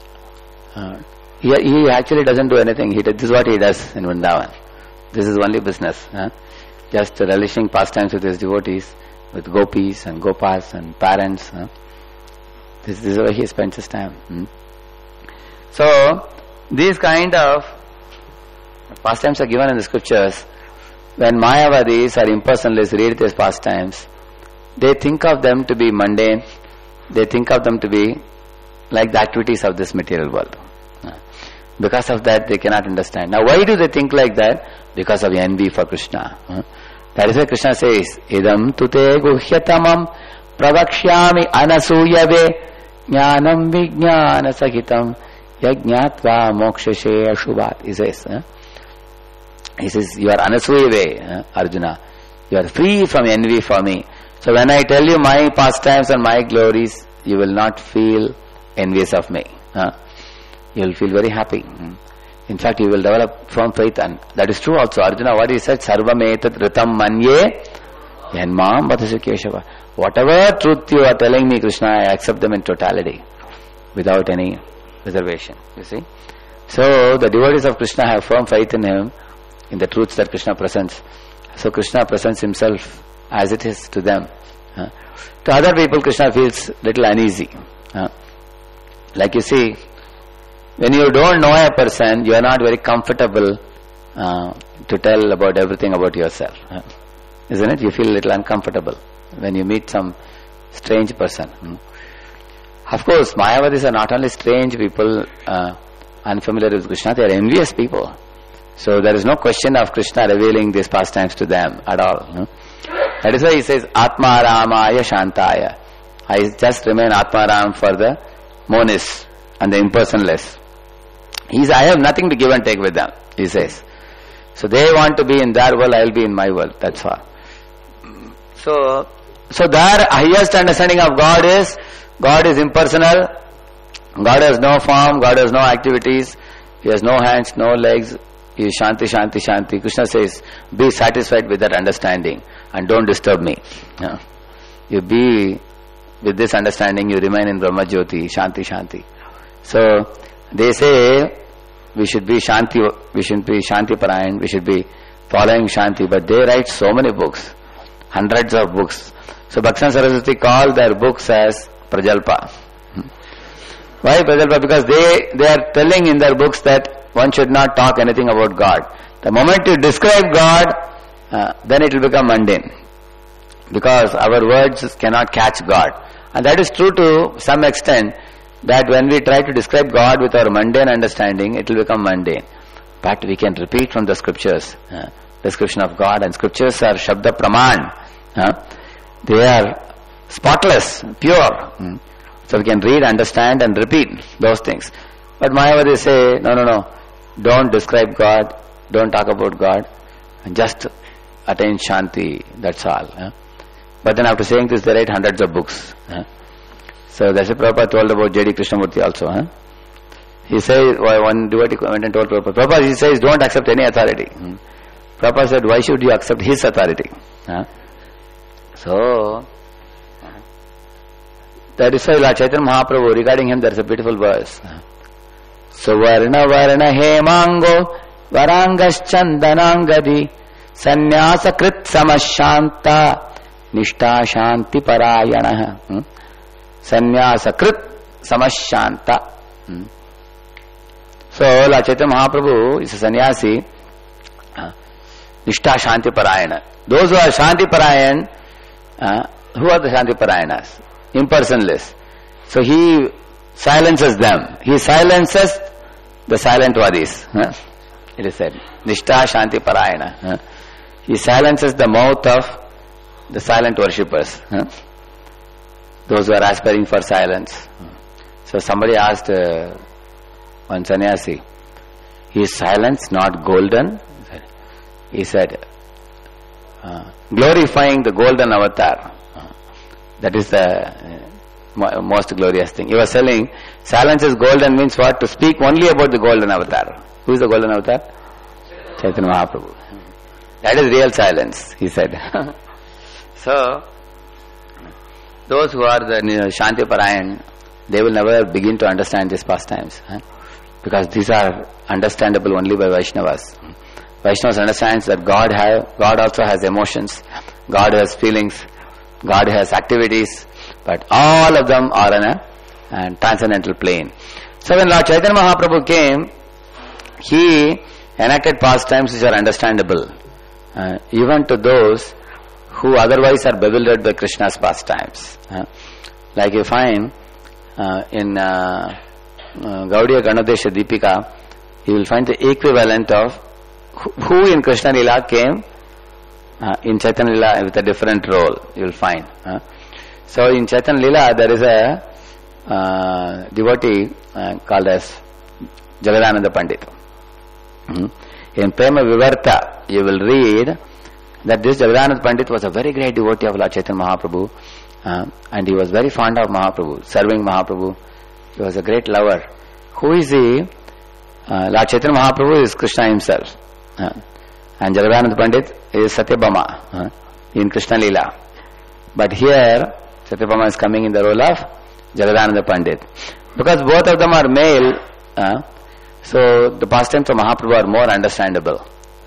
He actually doesn't do anything. This is what he does in Vrindavan. This is only business. Just relishing pastimes with his devotees, with gopis and gopas and parents. This is where he spends his time. So, these kind of pastimes are given in the scriptures. When Mayavadis or impersonalists read these pastimes, they think of them to be mundane. They think of them to be like the activities of this material world. Because of that, they cannot understand. Now, why do they think like that? Because of envy for Krishna. That is why Krishna says, Idam tute guhyatamam pravakshyami anasuyave jnanam vijnana sahitam yajnatva mokshashe ashubhat. He says, you are anasuyave, Arjuna. You are free from envy for me. So when I tell you my pastimes and my glories, you will not feel envious of me. You will feel very happy. In fact, you will develop firm faith, and that is true also. Arjuna, what he said, Sarvam etat ritam manye yanmam vadasi Keshava. Whatever truth you are telling me, Krishna, I accept them in totality, without any reservation. You see? So, the devotees of Krishna have firm faith in him, in the truths that Krishna presents. So, Krishna presents himself as it is to them. To other people, Krishna feels little uneasy. Like you see, when you don't know a person, you are not very comfortable to tell about everything about yourself. Isn't it? You feel a little uncomfortable when you meet some strange person. Of course, Mayavadis are not only strange people, unfamiliar with Krishna, they are envious people. So there is no question of Krishna revealing these pastimes to them at all. That is why he says, Atma Ramaya Shantaya. I just remain Atma Ram for the monists and the impersonalists. I have nothing to give and take with them, he says. So they want to be in their world, I will be in my world, that's all. So their highest understanding of God is impersonal, God has no form, God has no activities, He has no hands, no legs, He is Shanti, Shanti, Shanti. Krishna says, be satisfied with that understanding and don't disturb me. You be with this understanding, you remain in Brahma Jyoti, Shanti, Shanti. So they say we should be Shanti Parayan, we should be following Shanti, but they write so many books, hundreds of books. So Bhakti Saraswati called their books as Prajalpa. Why Prajalpa? Because they are telling in their books that one should not talk anything about God. The moment you describe God, then it will become mundane. Because our words cannot catch God. And that is true to some extent, that when we try to describe God with our mundane understanding, it will become mundane. But we can repeat from the scriptures, description of God, and scriptures are Shabda Praman. They are spotless, pure. So we can read, understand and repeat those things. But Mayavadis say, no, don't describe God, don't talk about God, and just attain Shanti, that's all. But then after saying this, they write hundreds of books. So that's what Prabhupada told about J.D. Krishnamurti also. He says, one devotee went and told Prabhupada, he says, don't accept any authority. Prabhupada said, why should you accept his authority? So, that is why Lord Chaitanya Mahaprabhu, regarding him, there is a beautiful verse. Suvarna varna hemango varangas chandanangadi sannyasa krit samashanta nishta shanti parayana. Sannyasa krit samashanta. So Lord Chaitanya Mahaprabhu is a sannyasi, nishta shanti parayana. Those who are shanti parayan, who are the shanti parayanas? Impersonalists. So he silences them. He silences the silent vadis. It is said, nishta shanti parayana. He silences the mouth of the silent worshippers. Those who are aspiring for silence. So somebody asked one sannyasi, is silence not golden? he said, glorifying the golden avatar. That is the most glorious thing. He was telling, silence is golden means what? To speak only about the golden avatar. Who is the golden avatar? Chaitanya Mahaprabhu. That is real silence, he said. So, those who are the Shanti Parayan, they will never begin to understand these pastimes. Because these are understandable only by Vaishnavas. Vaishnavas understands that God also has emotions, God has feelings, God has activities, but all of them are on a transcendental plane. So when Lord Chaitanya Mahaprabhu came, he enacted pastimes which are understandable, even to those who otherwise are bewildered by Krishna's pastimes. Like you find in Gaudiya Ganadesha Deepika, you will find the equivalent of who in Krishna Lila came in Chaitanya Lila with a different role, you will find. So in Chaitanya Lila there is a devotee called as Jagadananda Pandit. In Prema Vivarta you will read that this Jagadananda Pandit was a very great devotee of Lord Chaitanya Mahaprabhu, and he was very fond of Mahaprabhu, serving Mahaprabhu. He was a great lover. Who is he? Lord Chaitanya Mahaprabhu is Krishna himself, and Jagadananda Pandit is Satyabhama in Krishna Lila. But here Satyabhama is coming in the role of Jagadananda Pandit. Because both of them are male, so the pastimes of Mahaprabhu are more understandable.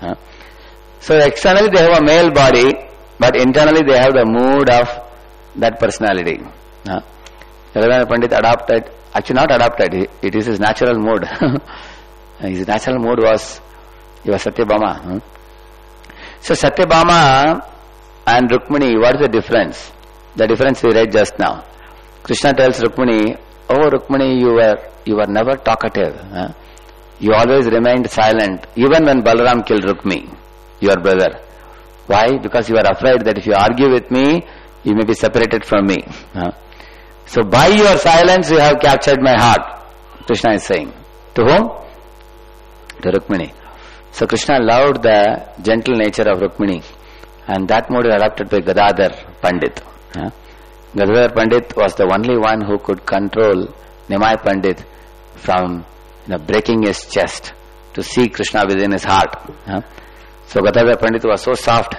So externally they have a male body, but internally they have the mood of that personality. Jagadananda Pandit adopted, actually not adopted, it is his natural mood. His natural mood was, he was Satyabhama. So Satyabhama and Rukmini, what is the difference? The difference we read just now. Krishna tells Rukmini, oh Rukmini, you were never talkative. You always remained silent, even when Balaram killed Rukmi, your brother. Why? Because you are afraid that if you argue with me, you may be separated from me. So by your silence you have captured my heart, Krishna is saying. To whom? To Rukmini. So Krishna loved the gentle nature of Rukmini, and that mood is adopted by Gadadhar Pandit. Gadadhar Pandit was the only one who could control Nimai Pandit from breaking his chest to see Krishna within his heart. So Gadadhar Pandit was so soft.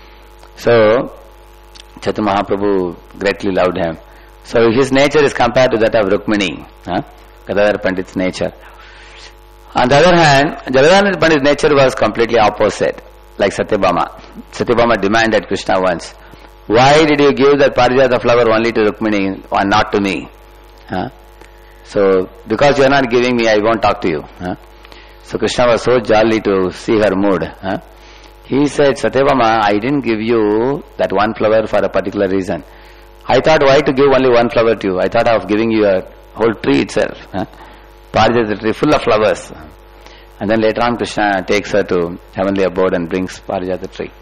So Chaitanya Mahaprabhu greatly loved him. So his nature is compared to that of Rukmini, Gadadhar Pandit's nature. On the other hand, Jagadananda Pandit's nature was completely opposite, like Satyabhama. Satyabhama demanded Krishna once, why did you give that Parijata flower only to Rukmini and not to me? So, because you are not giving me, I won't talk to you. So Krishna was so jolly to see her mood. He said, Satyabhama, I didn't give you that one flower for a particular reason. I thought, why to give only one flower to you? I thought of giving you a whole tree itself. Parijata tree full of flowers. And then later on Krishna takes her to heavenly abode and brings Parijata tree.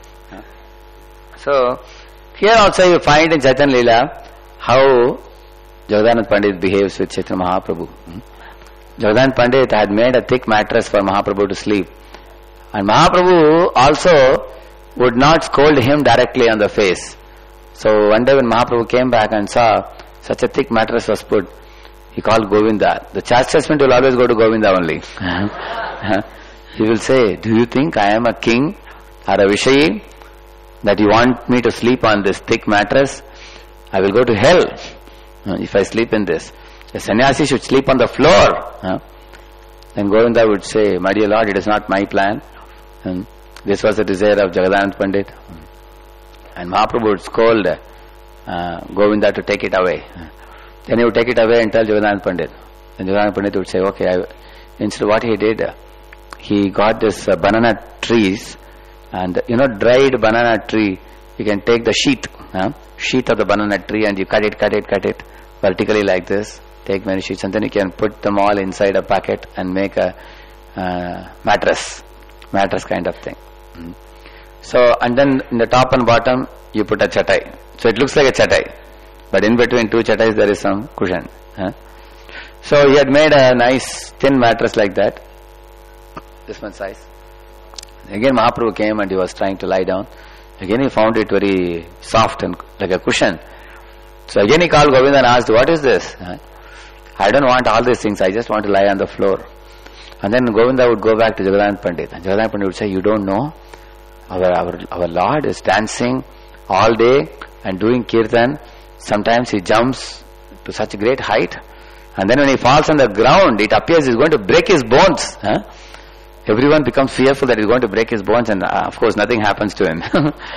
So, here also you find in Chaitanya Leela how Jagadananda Pandit behaves with Chaitanya Mahaprabhu. Jagadananda Pandit had made a thick mattress for Mahaprabhu to sleep. And Mahaprabhu also would not scold him directly on the face. So one day when Mahaprabhu came back and saw such a thick mattress was put, he called Govinda. The chastisement will always go to Govinda only. He will say, do you think I am a king or a Vishayi that you want me to sleep on this thick mattress? I will go to hell if I sleep in this. A sannyasi should sleep on the floor. Then Govinda would say, my dear Lord, it is not my plan. And this was the desire of Jagadananda Pandit. And Mahaprabhu would scold Govinda to take it away. Then he would take it away and tell Jagadananda Pandit. And Jagadananda Pandit would say, okay, instead what he did, he got this banana trees, and dried banana tree, you can take the sheath of the banana tree and you cut it vertically like this, take many sheets, and then you can put them all inside a packet and make a mattress kind of thing. So, and then in the top and bottom you put a chatai. So it looks like a chatai, but in between two chatais there is some cushion. So he had made a nice thin mattress like that, this one size, Again Mahaprabhu came and he was trying to lie down. Again he found it very soft and like a cushion. So again he called Govinda and asked, what is this? I don't want all these things, I just want to lie on the floor. And then Govinda would go back to Jagadanath Pandit, and Jagadanath Pandit would say, you don't know, our Lord is dancing all day and doing kirtan. Sometimes he jumps to such a great height, and then when he falls on the ground, it appears he's going to break his bones. Everyone becomes fearful that he's going to break his bones, and of course nothing happens to him.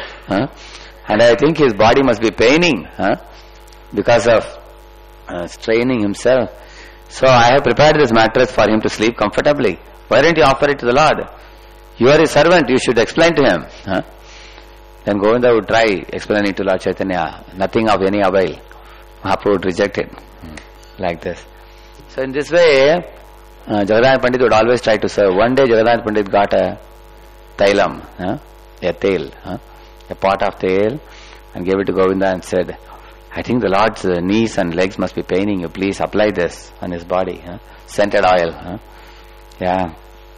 And I think his body must be paining because of straining himself. So I have prepared this mattress for him to sleep comfortably. Why don't you offer it to the Lord? You are his servant, you should explain to him. Then Govinda would try explaining to Lord Chaitanya, nothing of any avail. Mahaprabhu would reject it. Like this. So in this way, Jagadanath Pandit would always try to serve. One day Jagadanath Pandit got a tailam, a tail, a pot of tail, and gave it to Govinda and said, I think the Lord's knees and legs must be paining you. Please apply this on his body. Scented oil. Yeah.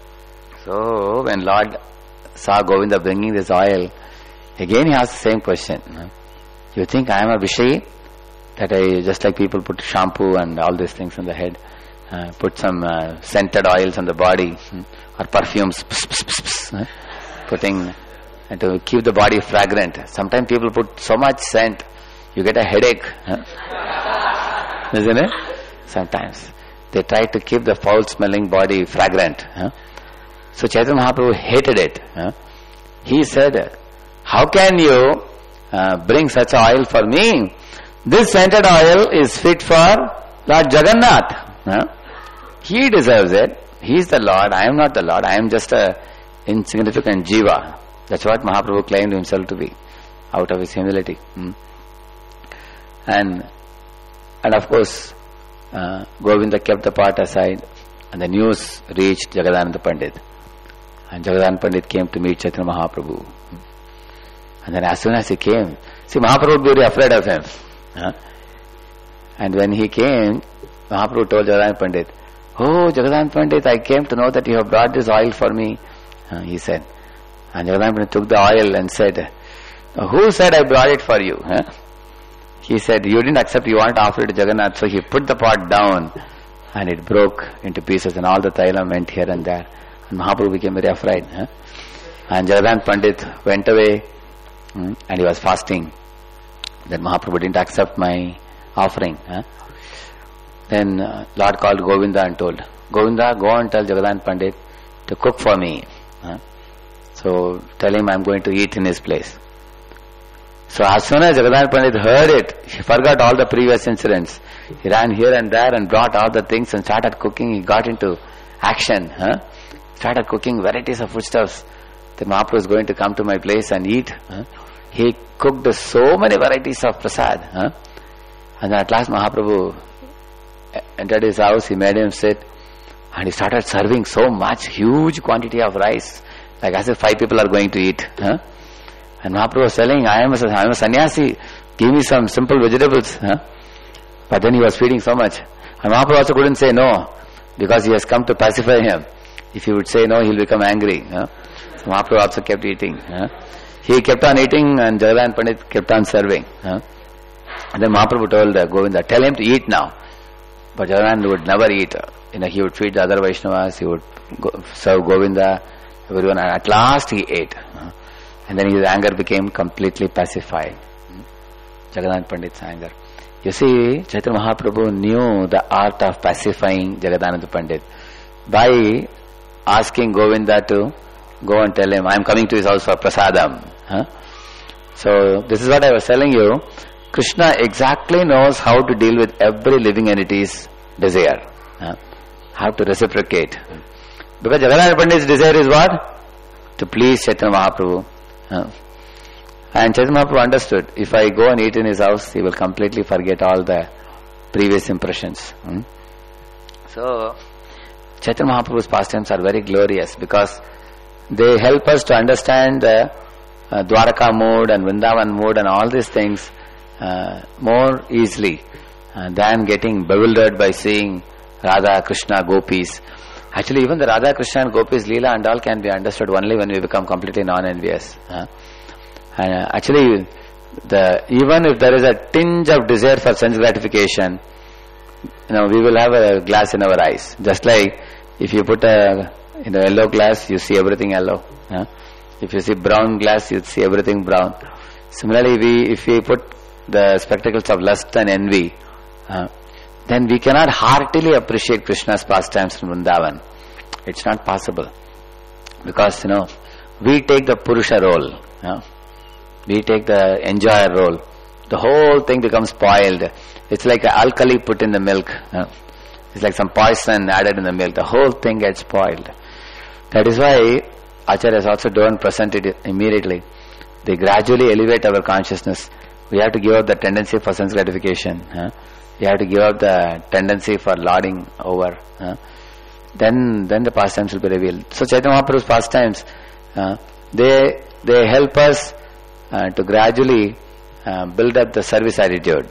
So when Lord saw Govinda bringing this oil, again he asked the same question. You think I am a Vishayi? That I, just like people put shampoo and all these things on the head, put some scented oils on the body, or perfumes, putting to keep the body fragrant. Sometimes people put so much scent, you get a headache. Isn't it? Sometimes. They try to keep the foul-smelling body fragrant. So Chaitanya Mahaprabhu hated it. He said, how can you bring such oil for me? This scented oil is fit for Lord Jagannath. He deserves it. He is the Lord. I am not the Lord. I am just a insignificant jiva. That's what Mahaprabhu claimed himself to be, out of his humility. And of course, Govinda kept the pot aside, and the news reached Jagadananda Pandit. And Jagadananda Pandit came to meet Chaitanya Mahaprabhu. And then as soon as he came, see, Mahaprabhu would be very afraid of him. And when he came, Mahaprabhu told Jagadananda Pandit, oh, Jagadananda Pandit, I came to know that you have brought this oil for me, he said. And Jagadananda Pandit took the oil and said, who said I brought it for you? He said, you didn't accept, you want to offer it to Jagannath. So he put the pot down and it broke into pieces and all the tailam went here and there. And Mahaprabhu became very afraid. And Jagadananda Pandit went away and he was fasting. Then Mahaprabhu didn't accept my offering. Then Lord called Govinda and told, Govinda, go and tell Jagadananda Pandit to cook for me. So tell him I'm going to eat in his place. So as soon as Jagadananda Pandit heard it, he forgot all the previous incidents. He ran here and there and brought all the things and started cooking. He got into action. Started cooking varieties of foodstuffs. The Mahaprabhu is going to come to my place and eat. He cooked so many varieties of prasad. And then at last Mahaprabhu entered his house, he made him sit, and he started serving so much, huge quantity of rice, like as if 5 people are going to eat. And Mahaprabhu was telling, I am a sannyasi, give me some simple vegetables. But then he was feeding so much. And Mahaprabhu also couldn't say no, because he has come to pacify him. If he would say no, he'll become angry. So Mahaprabhu also kept eating. He kept on eating and Jagadananda Pandit kept on serving. And then Mahaprabhu told Govinda, tell him to eat now. But Jagadananda would never eat. He would feed the other Vaishnavas, he would serve Govinda, everyone, and at last he ate. And then his anger became completely pacified. Jagadananda Pandit's anger. You see, Chaitanya Mahaprabhu knew the art of pacifying Jagadananda Pandit by asking Govinda to go and tell him, I am coming to his house for prasadam. So this is what I was telling you. Krishna exactly knows how to deal with every living entity's desire. How to reciprocate. Because Jagadananda Pandit's desire is what? To please Chaitanya Mahaprabhu. And Chaitanya Mahaprabhu understood, if I go and eat in his house, he will completely forget all the previous impressions. So Chaitanya Mahaprabhu's pastimes are very glorious because they help us to understand the Dwaraka mood and Vrindavan mood and all these things more easily than getting bewildered by seeing Radha, Krishna, Gopis. Actually, even the Radha Krishna and Gopis Leela and all can be understood only when we become completely non-envious. And actually, even if there is a tinge of desire for sense gratification, we will have a glass in our eyes. Just like if you put a yellow glass, you see everything yellow. If you see brown glass, you see everything brown. Similarly, if we put the spectacles of lust and envy, then we cannot heartily appreciate Krishna's pastimes in Vrindavan. It's not possible. Because, we take the Purusha role. We take the enjoyer role. The whole thing becomes spoiled. It's like an alkali put in the milk. It's like some poison added in the milk. The whole thing gets spoiled. That is why Acharyas also don't present it immediately. They gradually elevate our consciousness. We have to give up the tendency for sense gratification. We have to give up the tendency for lording over. Then the pastimes will be revealed. So Chaitanya Mahaprabhu's pastimes, they help us to gradually build up the service attitude.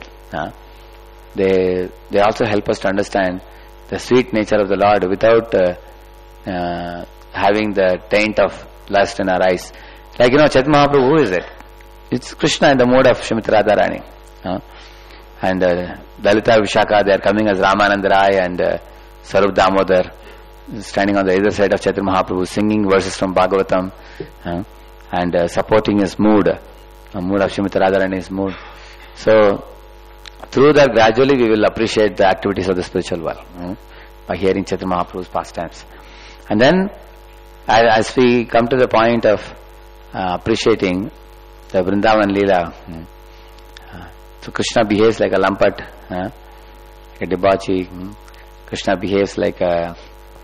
They also help us to understand the sweet nature of the Lord without having the taint of lust in our eyes. Like, Chaitanya Mahaprabhu, who is it? It's Krishna in the mode of Srimati Radharani. And Lalita Vishaka, they are coming as Ramananda Rai and Sarup Damodar, standing on the other side of Chaitanya Mahaprabhu, singing verses from Bhagavatam and supporting his mood, the mood of Srimati Radharani's mood. So, through that, gradually we will appreciate the activities of the spiritual world by hearing Chaitanya Mahaprabhu's pastimes. And then, as we come to the point of appreciating the Vrindavan Leela, so Krishna behaves like a lampat, a debauchee. Krishna behaves like a...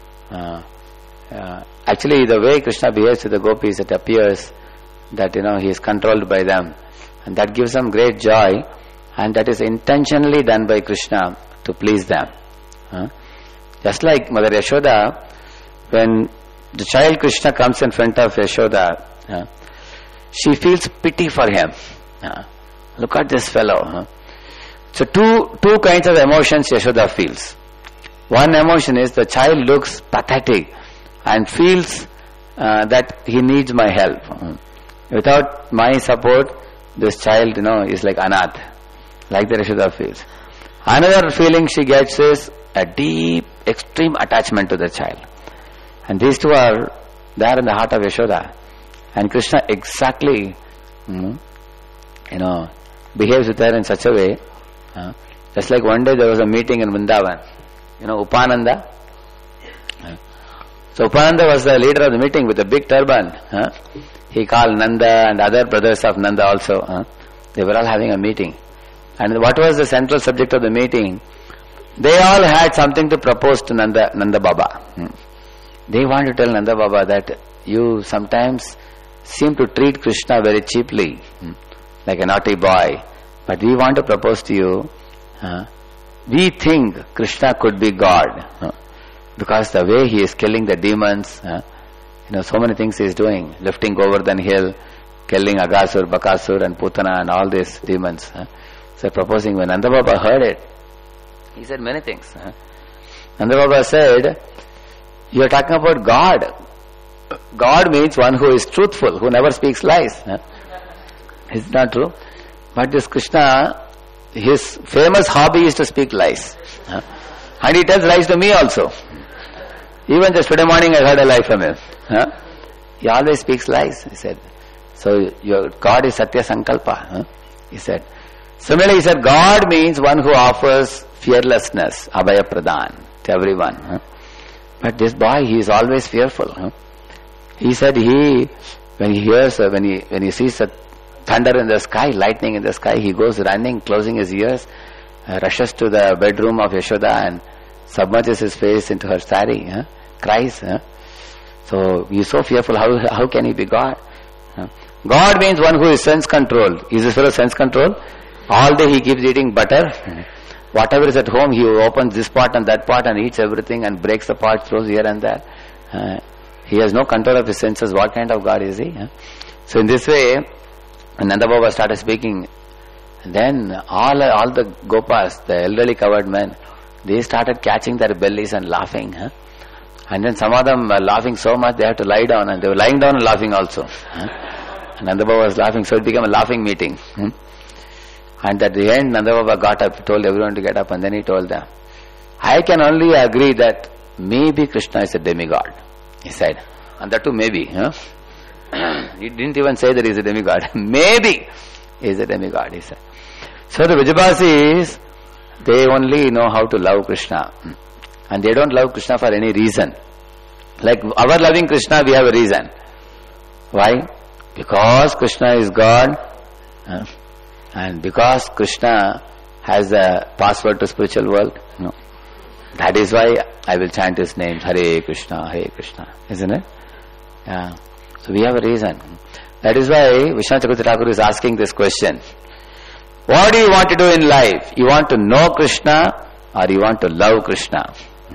actually, the way Krishna behaves with the gopis, it appears that, he is controlled by them. And that gives them great joy. And that is intentionally done by Krishna to please them. Just like Mother Yashoda, when the child Krishna comes in front of Yashoda, she feels pity for him. Look at this fellow. So two kinds of emotions Yashoda feels. One emotion is the child looks pathetic and feels that he needs my help. Without my support, this child, is like anath. Like the Yashoda feels. Another feeling she gets is a deep, extreme attachment to the child. And these two are there in the heart of Yashoda. And Krishna exactly, behaves with her in such a way. Just like one day there was a meeting in Vrindavan. Upananda. So Upananda was the leader of the meeting with a big turban. He called Nanda and other brothers of Nanda also. They were all having a meeting. And what was the central subject of the meeting? They all had something to propose to Nanda Baba. They want to tell Nanda Baba that you sometimes seem to treat Krishna very cheaply, like a naughty boy. But we want to propose to you, we think Krishna could be God. Because the way he is killing the demons, so many things he is doing, lifting Govardhan hill, killing Agasur, Bakasur and Putana and all these demons. So proposing, when Nanda Baba heard it, he said many things. Nanda Baba said, you are talking about God. God means one who is truthful, who never speaks lies. It's not true. But this Krishna, his famous hobby is to speak lies. And he tells lies to me also. Even just today morning I heard a lie from him. He always speaks lies, he said. So your God is Satya Sankalpa, he said. Similarly, he said, God means one who offers fearlessness, Abhaya Pradhan, to everyone. But this boy, he is always fearful. He said when he sees the thunder in the sky, lightning in the sky, he goes running, closing his ears, rushes to the bedroom of Yashoda and submerges his face into her sari, cries. So he is so fearful, how can he be God? God means one who is sense controlled. Is this fellow sense controlled? All day he keeps eating butter. Whatever is at home, he opens this pot and that pot and eats everything and breaks the pot, throws here and there. He has no control of his senses. What kind of God is he? So in this way, when Nanda Baba started speaking, then all the gopas, the elderly covered men, they started catching their bellies and laughing. And then some of them were laughing so much they had to lie down, and they were lying down and laughing also. And Nanda Baba was laughing, so it became a laughing meeting. And at the end, Nanda Baba got up, told everyone to get up, and then he told them, I can only agree that maybe Krishna is a demigod, he said. And that too maybe. He didn't even say that he is a demigod. Maybe he is a demigod, he said. So the Vrijabasis, they only know how to love Krishna. And they don't love Krishna for any reason. Like our loving Krishna, we have a reason. Why? Because Krishna is God, and because Krishna has the password to spiritual world. No. That is why I will chant his name, Hare Krishna, isn't it? Yeah. So we have a reason. That is why Vishwanath Chakravarti Thakur is asking this question. What do you want to do in life? You want to know Krishna or you want to love Krishna?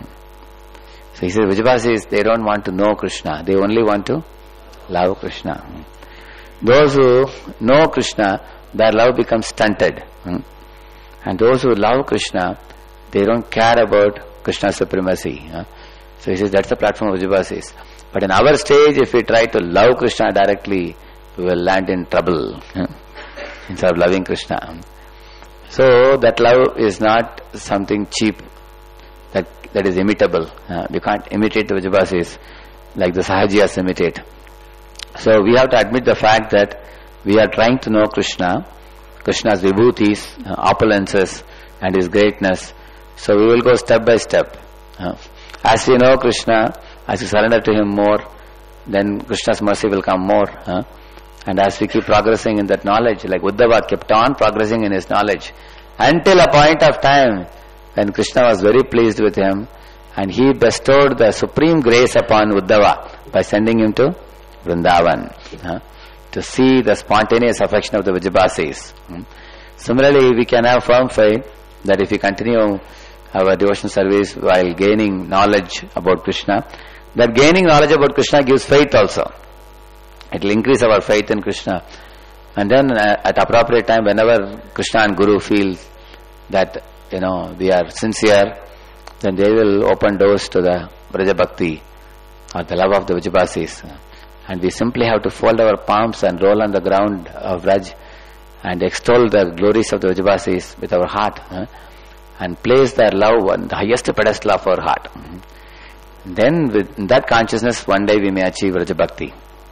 So he says, Vrijabasis, they don't want to know Krishna. They only want to love Krishna. Those who know Krishna, their love becomes stunted. And those who love Krishna, they don't care about Krishna's supremacy. So he says, that's the platform of Vrijabasis. But in our stage, if we try to love Krishna directly, we will land in trouble instead of loving Krishna. So that love is not something cheap that is imitable. We can't imitate the Vrijabasis like the Sahajiyas imitate. So we have to admit the fact that we are trying to know Krishna, Krishna's vibhutis, opulences and his greatness. So we will go step by step. As we know Krishna, as we surrender to him more, then Krishna's mercy will come more. And as we keep progressing in that knowledge, like Uddhava kept on progressing in his knowledge, until a point of time when Krishna was very pleased with him, and he bestowed the supreme grace upon Uddhava by sending him to Vrindavan to see the spontaneous affection of the Vrijabasis. Similarly, we can have firm faith that if we continue our devotional service while gaining knowledge about Krishna, that gaining knowledge about Krishna gives faith also. It will increase our faith in Krishna. And then at appropriate time, whenever Krishna and Guru feel that, we are sincere, then they will open doors to the Vraja Bhakti or the love of the Vrijabasis. And we simply have to fold our palms and roll on the ground of Vraj and extol the glories of the Vrijabasis with our heart. And place their love on the highest pedestal of our heart. Then with that consciousness, one day we may achieve Vraja Bhakti.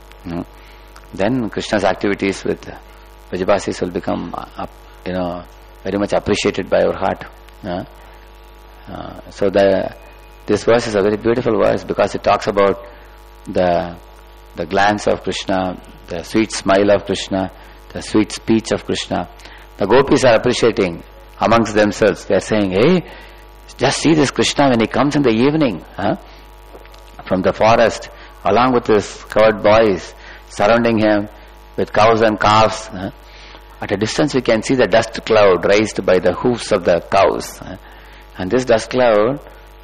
Then Krishna's activities with Vrijabasis will become, very much appreciated by our heart. So this verse is a very beautiful verse because it talks about the glance of Krishna, the sweet smile of Krishna, the sweet speech of Krishna. The gopis are appreciating amongst themselves. They are saying, hey, just see this Krishna when he comes in the evening from the forest along with his covered boys surrounding him with cows and calves. At a distance we can see the dust cloud raised by the hoofs of the cows. And this dust cloud,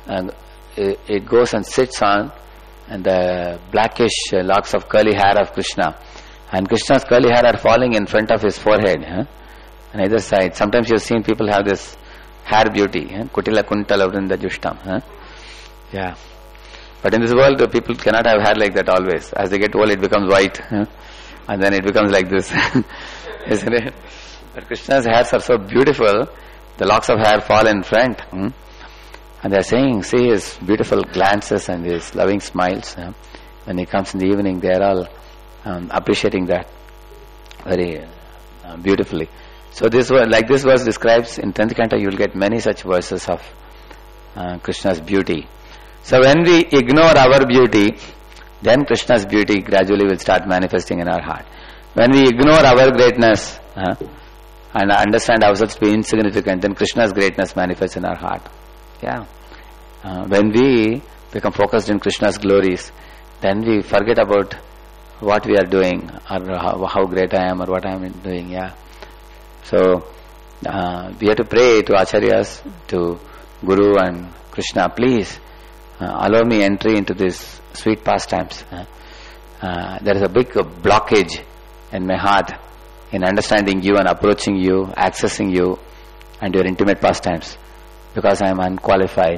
it goes and sits on the blackish locks of curly hair of Krishna. And Krishna's curly hair are falling in front of his forehead. On either side. Sometimes you've seen people have this hair beauty. Kutila kuntala vrinda jushtam. Yeah. But in this world, people cannot have hair like that always. As they get old, it becomes white. And then it becomes like this. Isn't it? But Krishna's hairs are so beautiful. The locks of hair fall in front. And they're saying, see his beautiful glances and his loving smiles. When he comes in the evening, they are all appreciating that very beautifully. So this verse describes, in 10th canto you will get many such verses of Krishna's beauty. So when we ignore our beauty, then Krishna's beauty gradually will start manifesting in our heart. When we ignore our greatness and understand ourselves to be insignificant, then Krishna's greatness manifests in our heart. Yeah. When we become focused in Krishna's glories, then we forget about what we are doing or how great I am or what I am doing. Yeah. So we have to pray to Acharyas, to Guru and Krishna, please allow me entry into these sweet pastimes. There is a big blockage in my heart in understanding you and approaching you, accessing you and your intimate pastimes, because I am unqualified.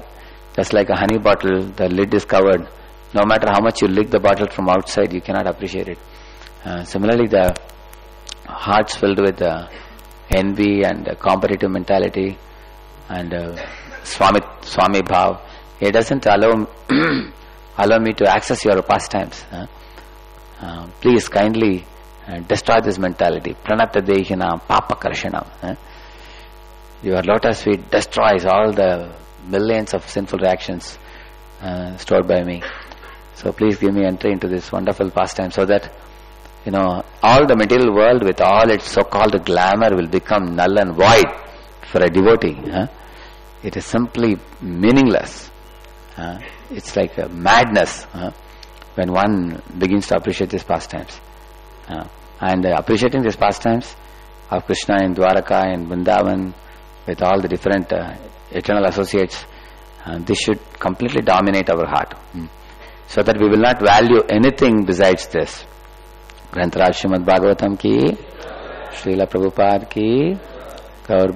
Just like a honey bottle, the lid is covered. No matter how much you lick the bottle from outside, you cannot appreciate it. Similarly, the hearts filled with envy and competitive mentality and Swami Bhav, it doesn't allow me to access your pastimes. Please kindly destroy this mentality. Pranata Dehina Papa Karshanam. Your lotus feet destroys all the millions of sinful reactions stored by me. So please give me entry into this wonderful pastime, so that all the material world with all its so-called glamour will become null and void for a devotee. It is simply meaningless. It's like a madness when one begins to appreciate these pastimes. And appreciating these pastimes of Krishna in Dwaraka and Vrindavan with all the different eternal associates, this should completely dominate our heart, so that we will not value anything besides this. Grantaraj Srimad Bhagavatam ki, Srila Prabhupada ki, Gaur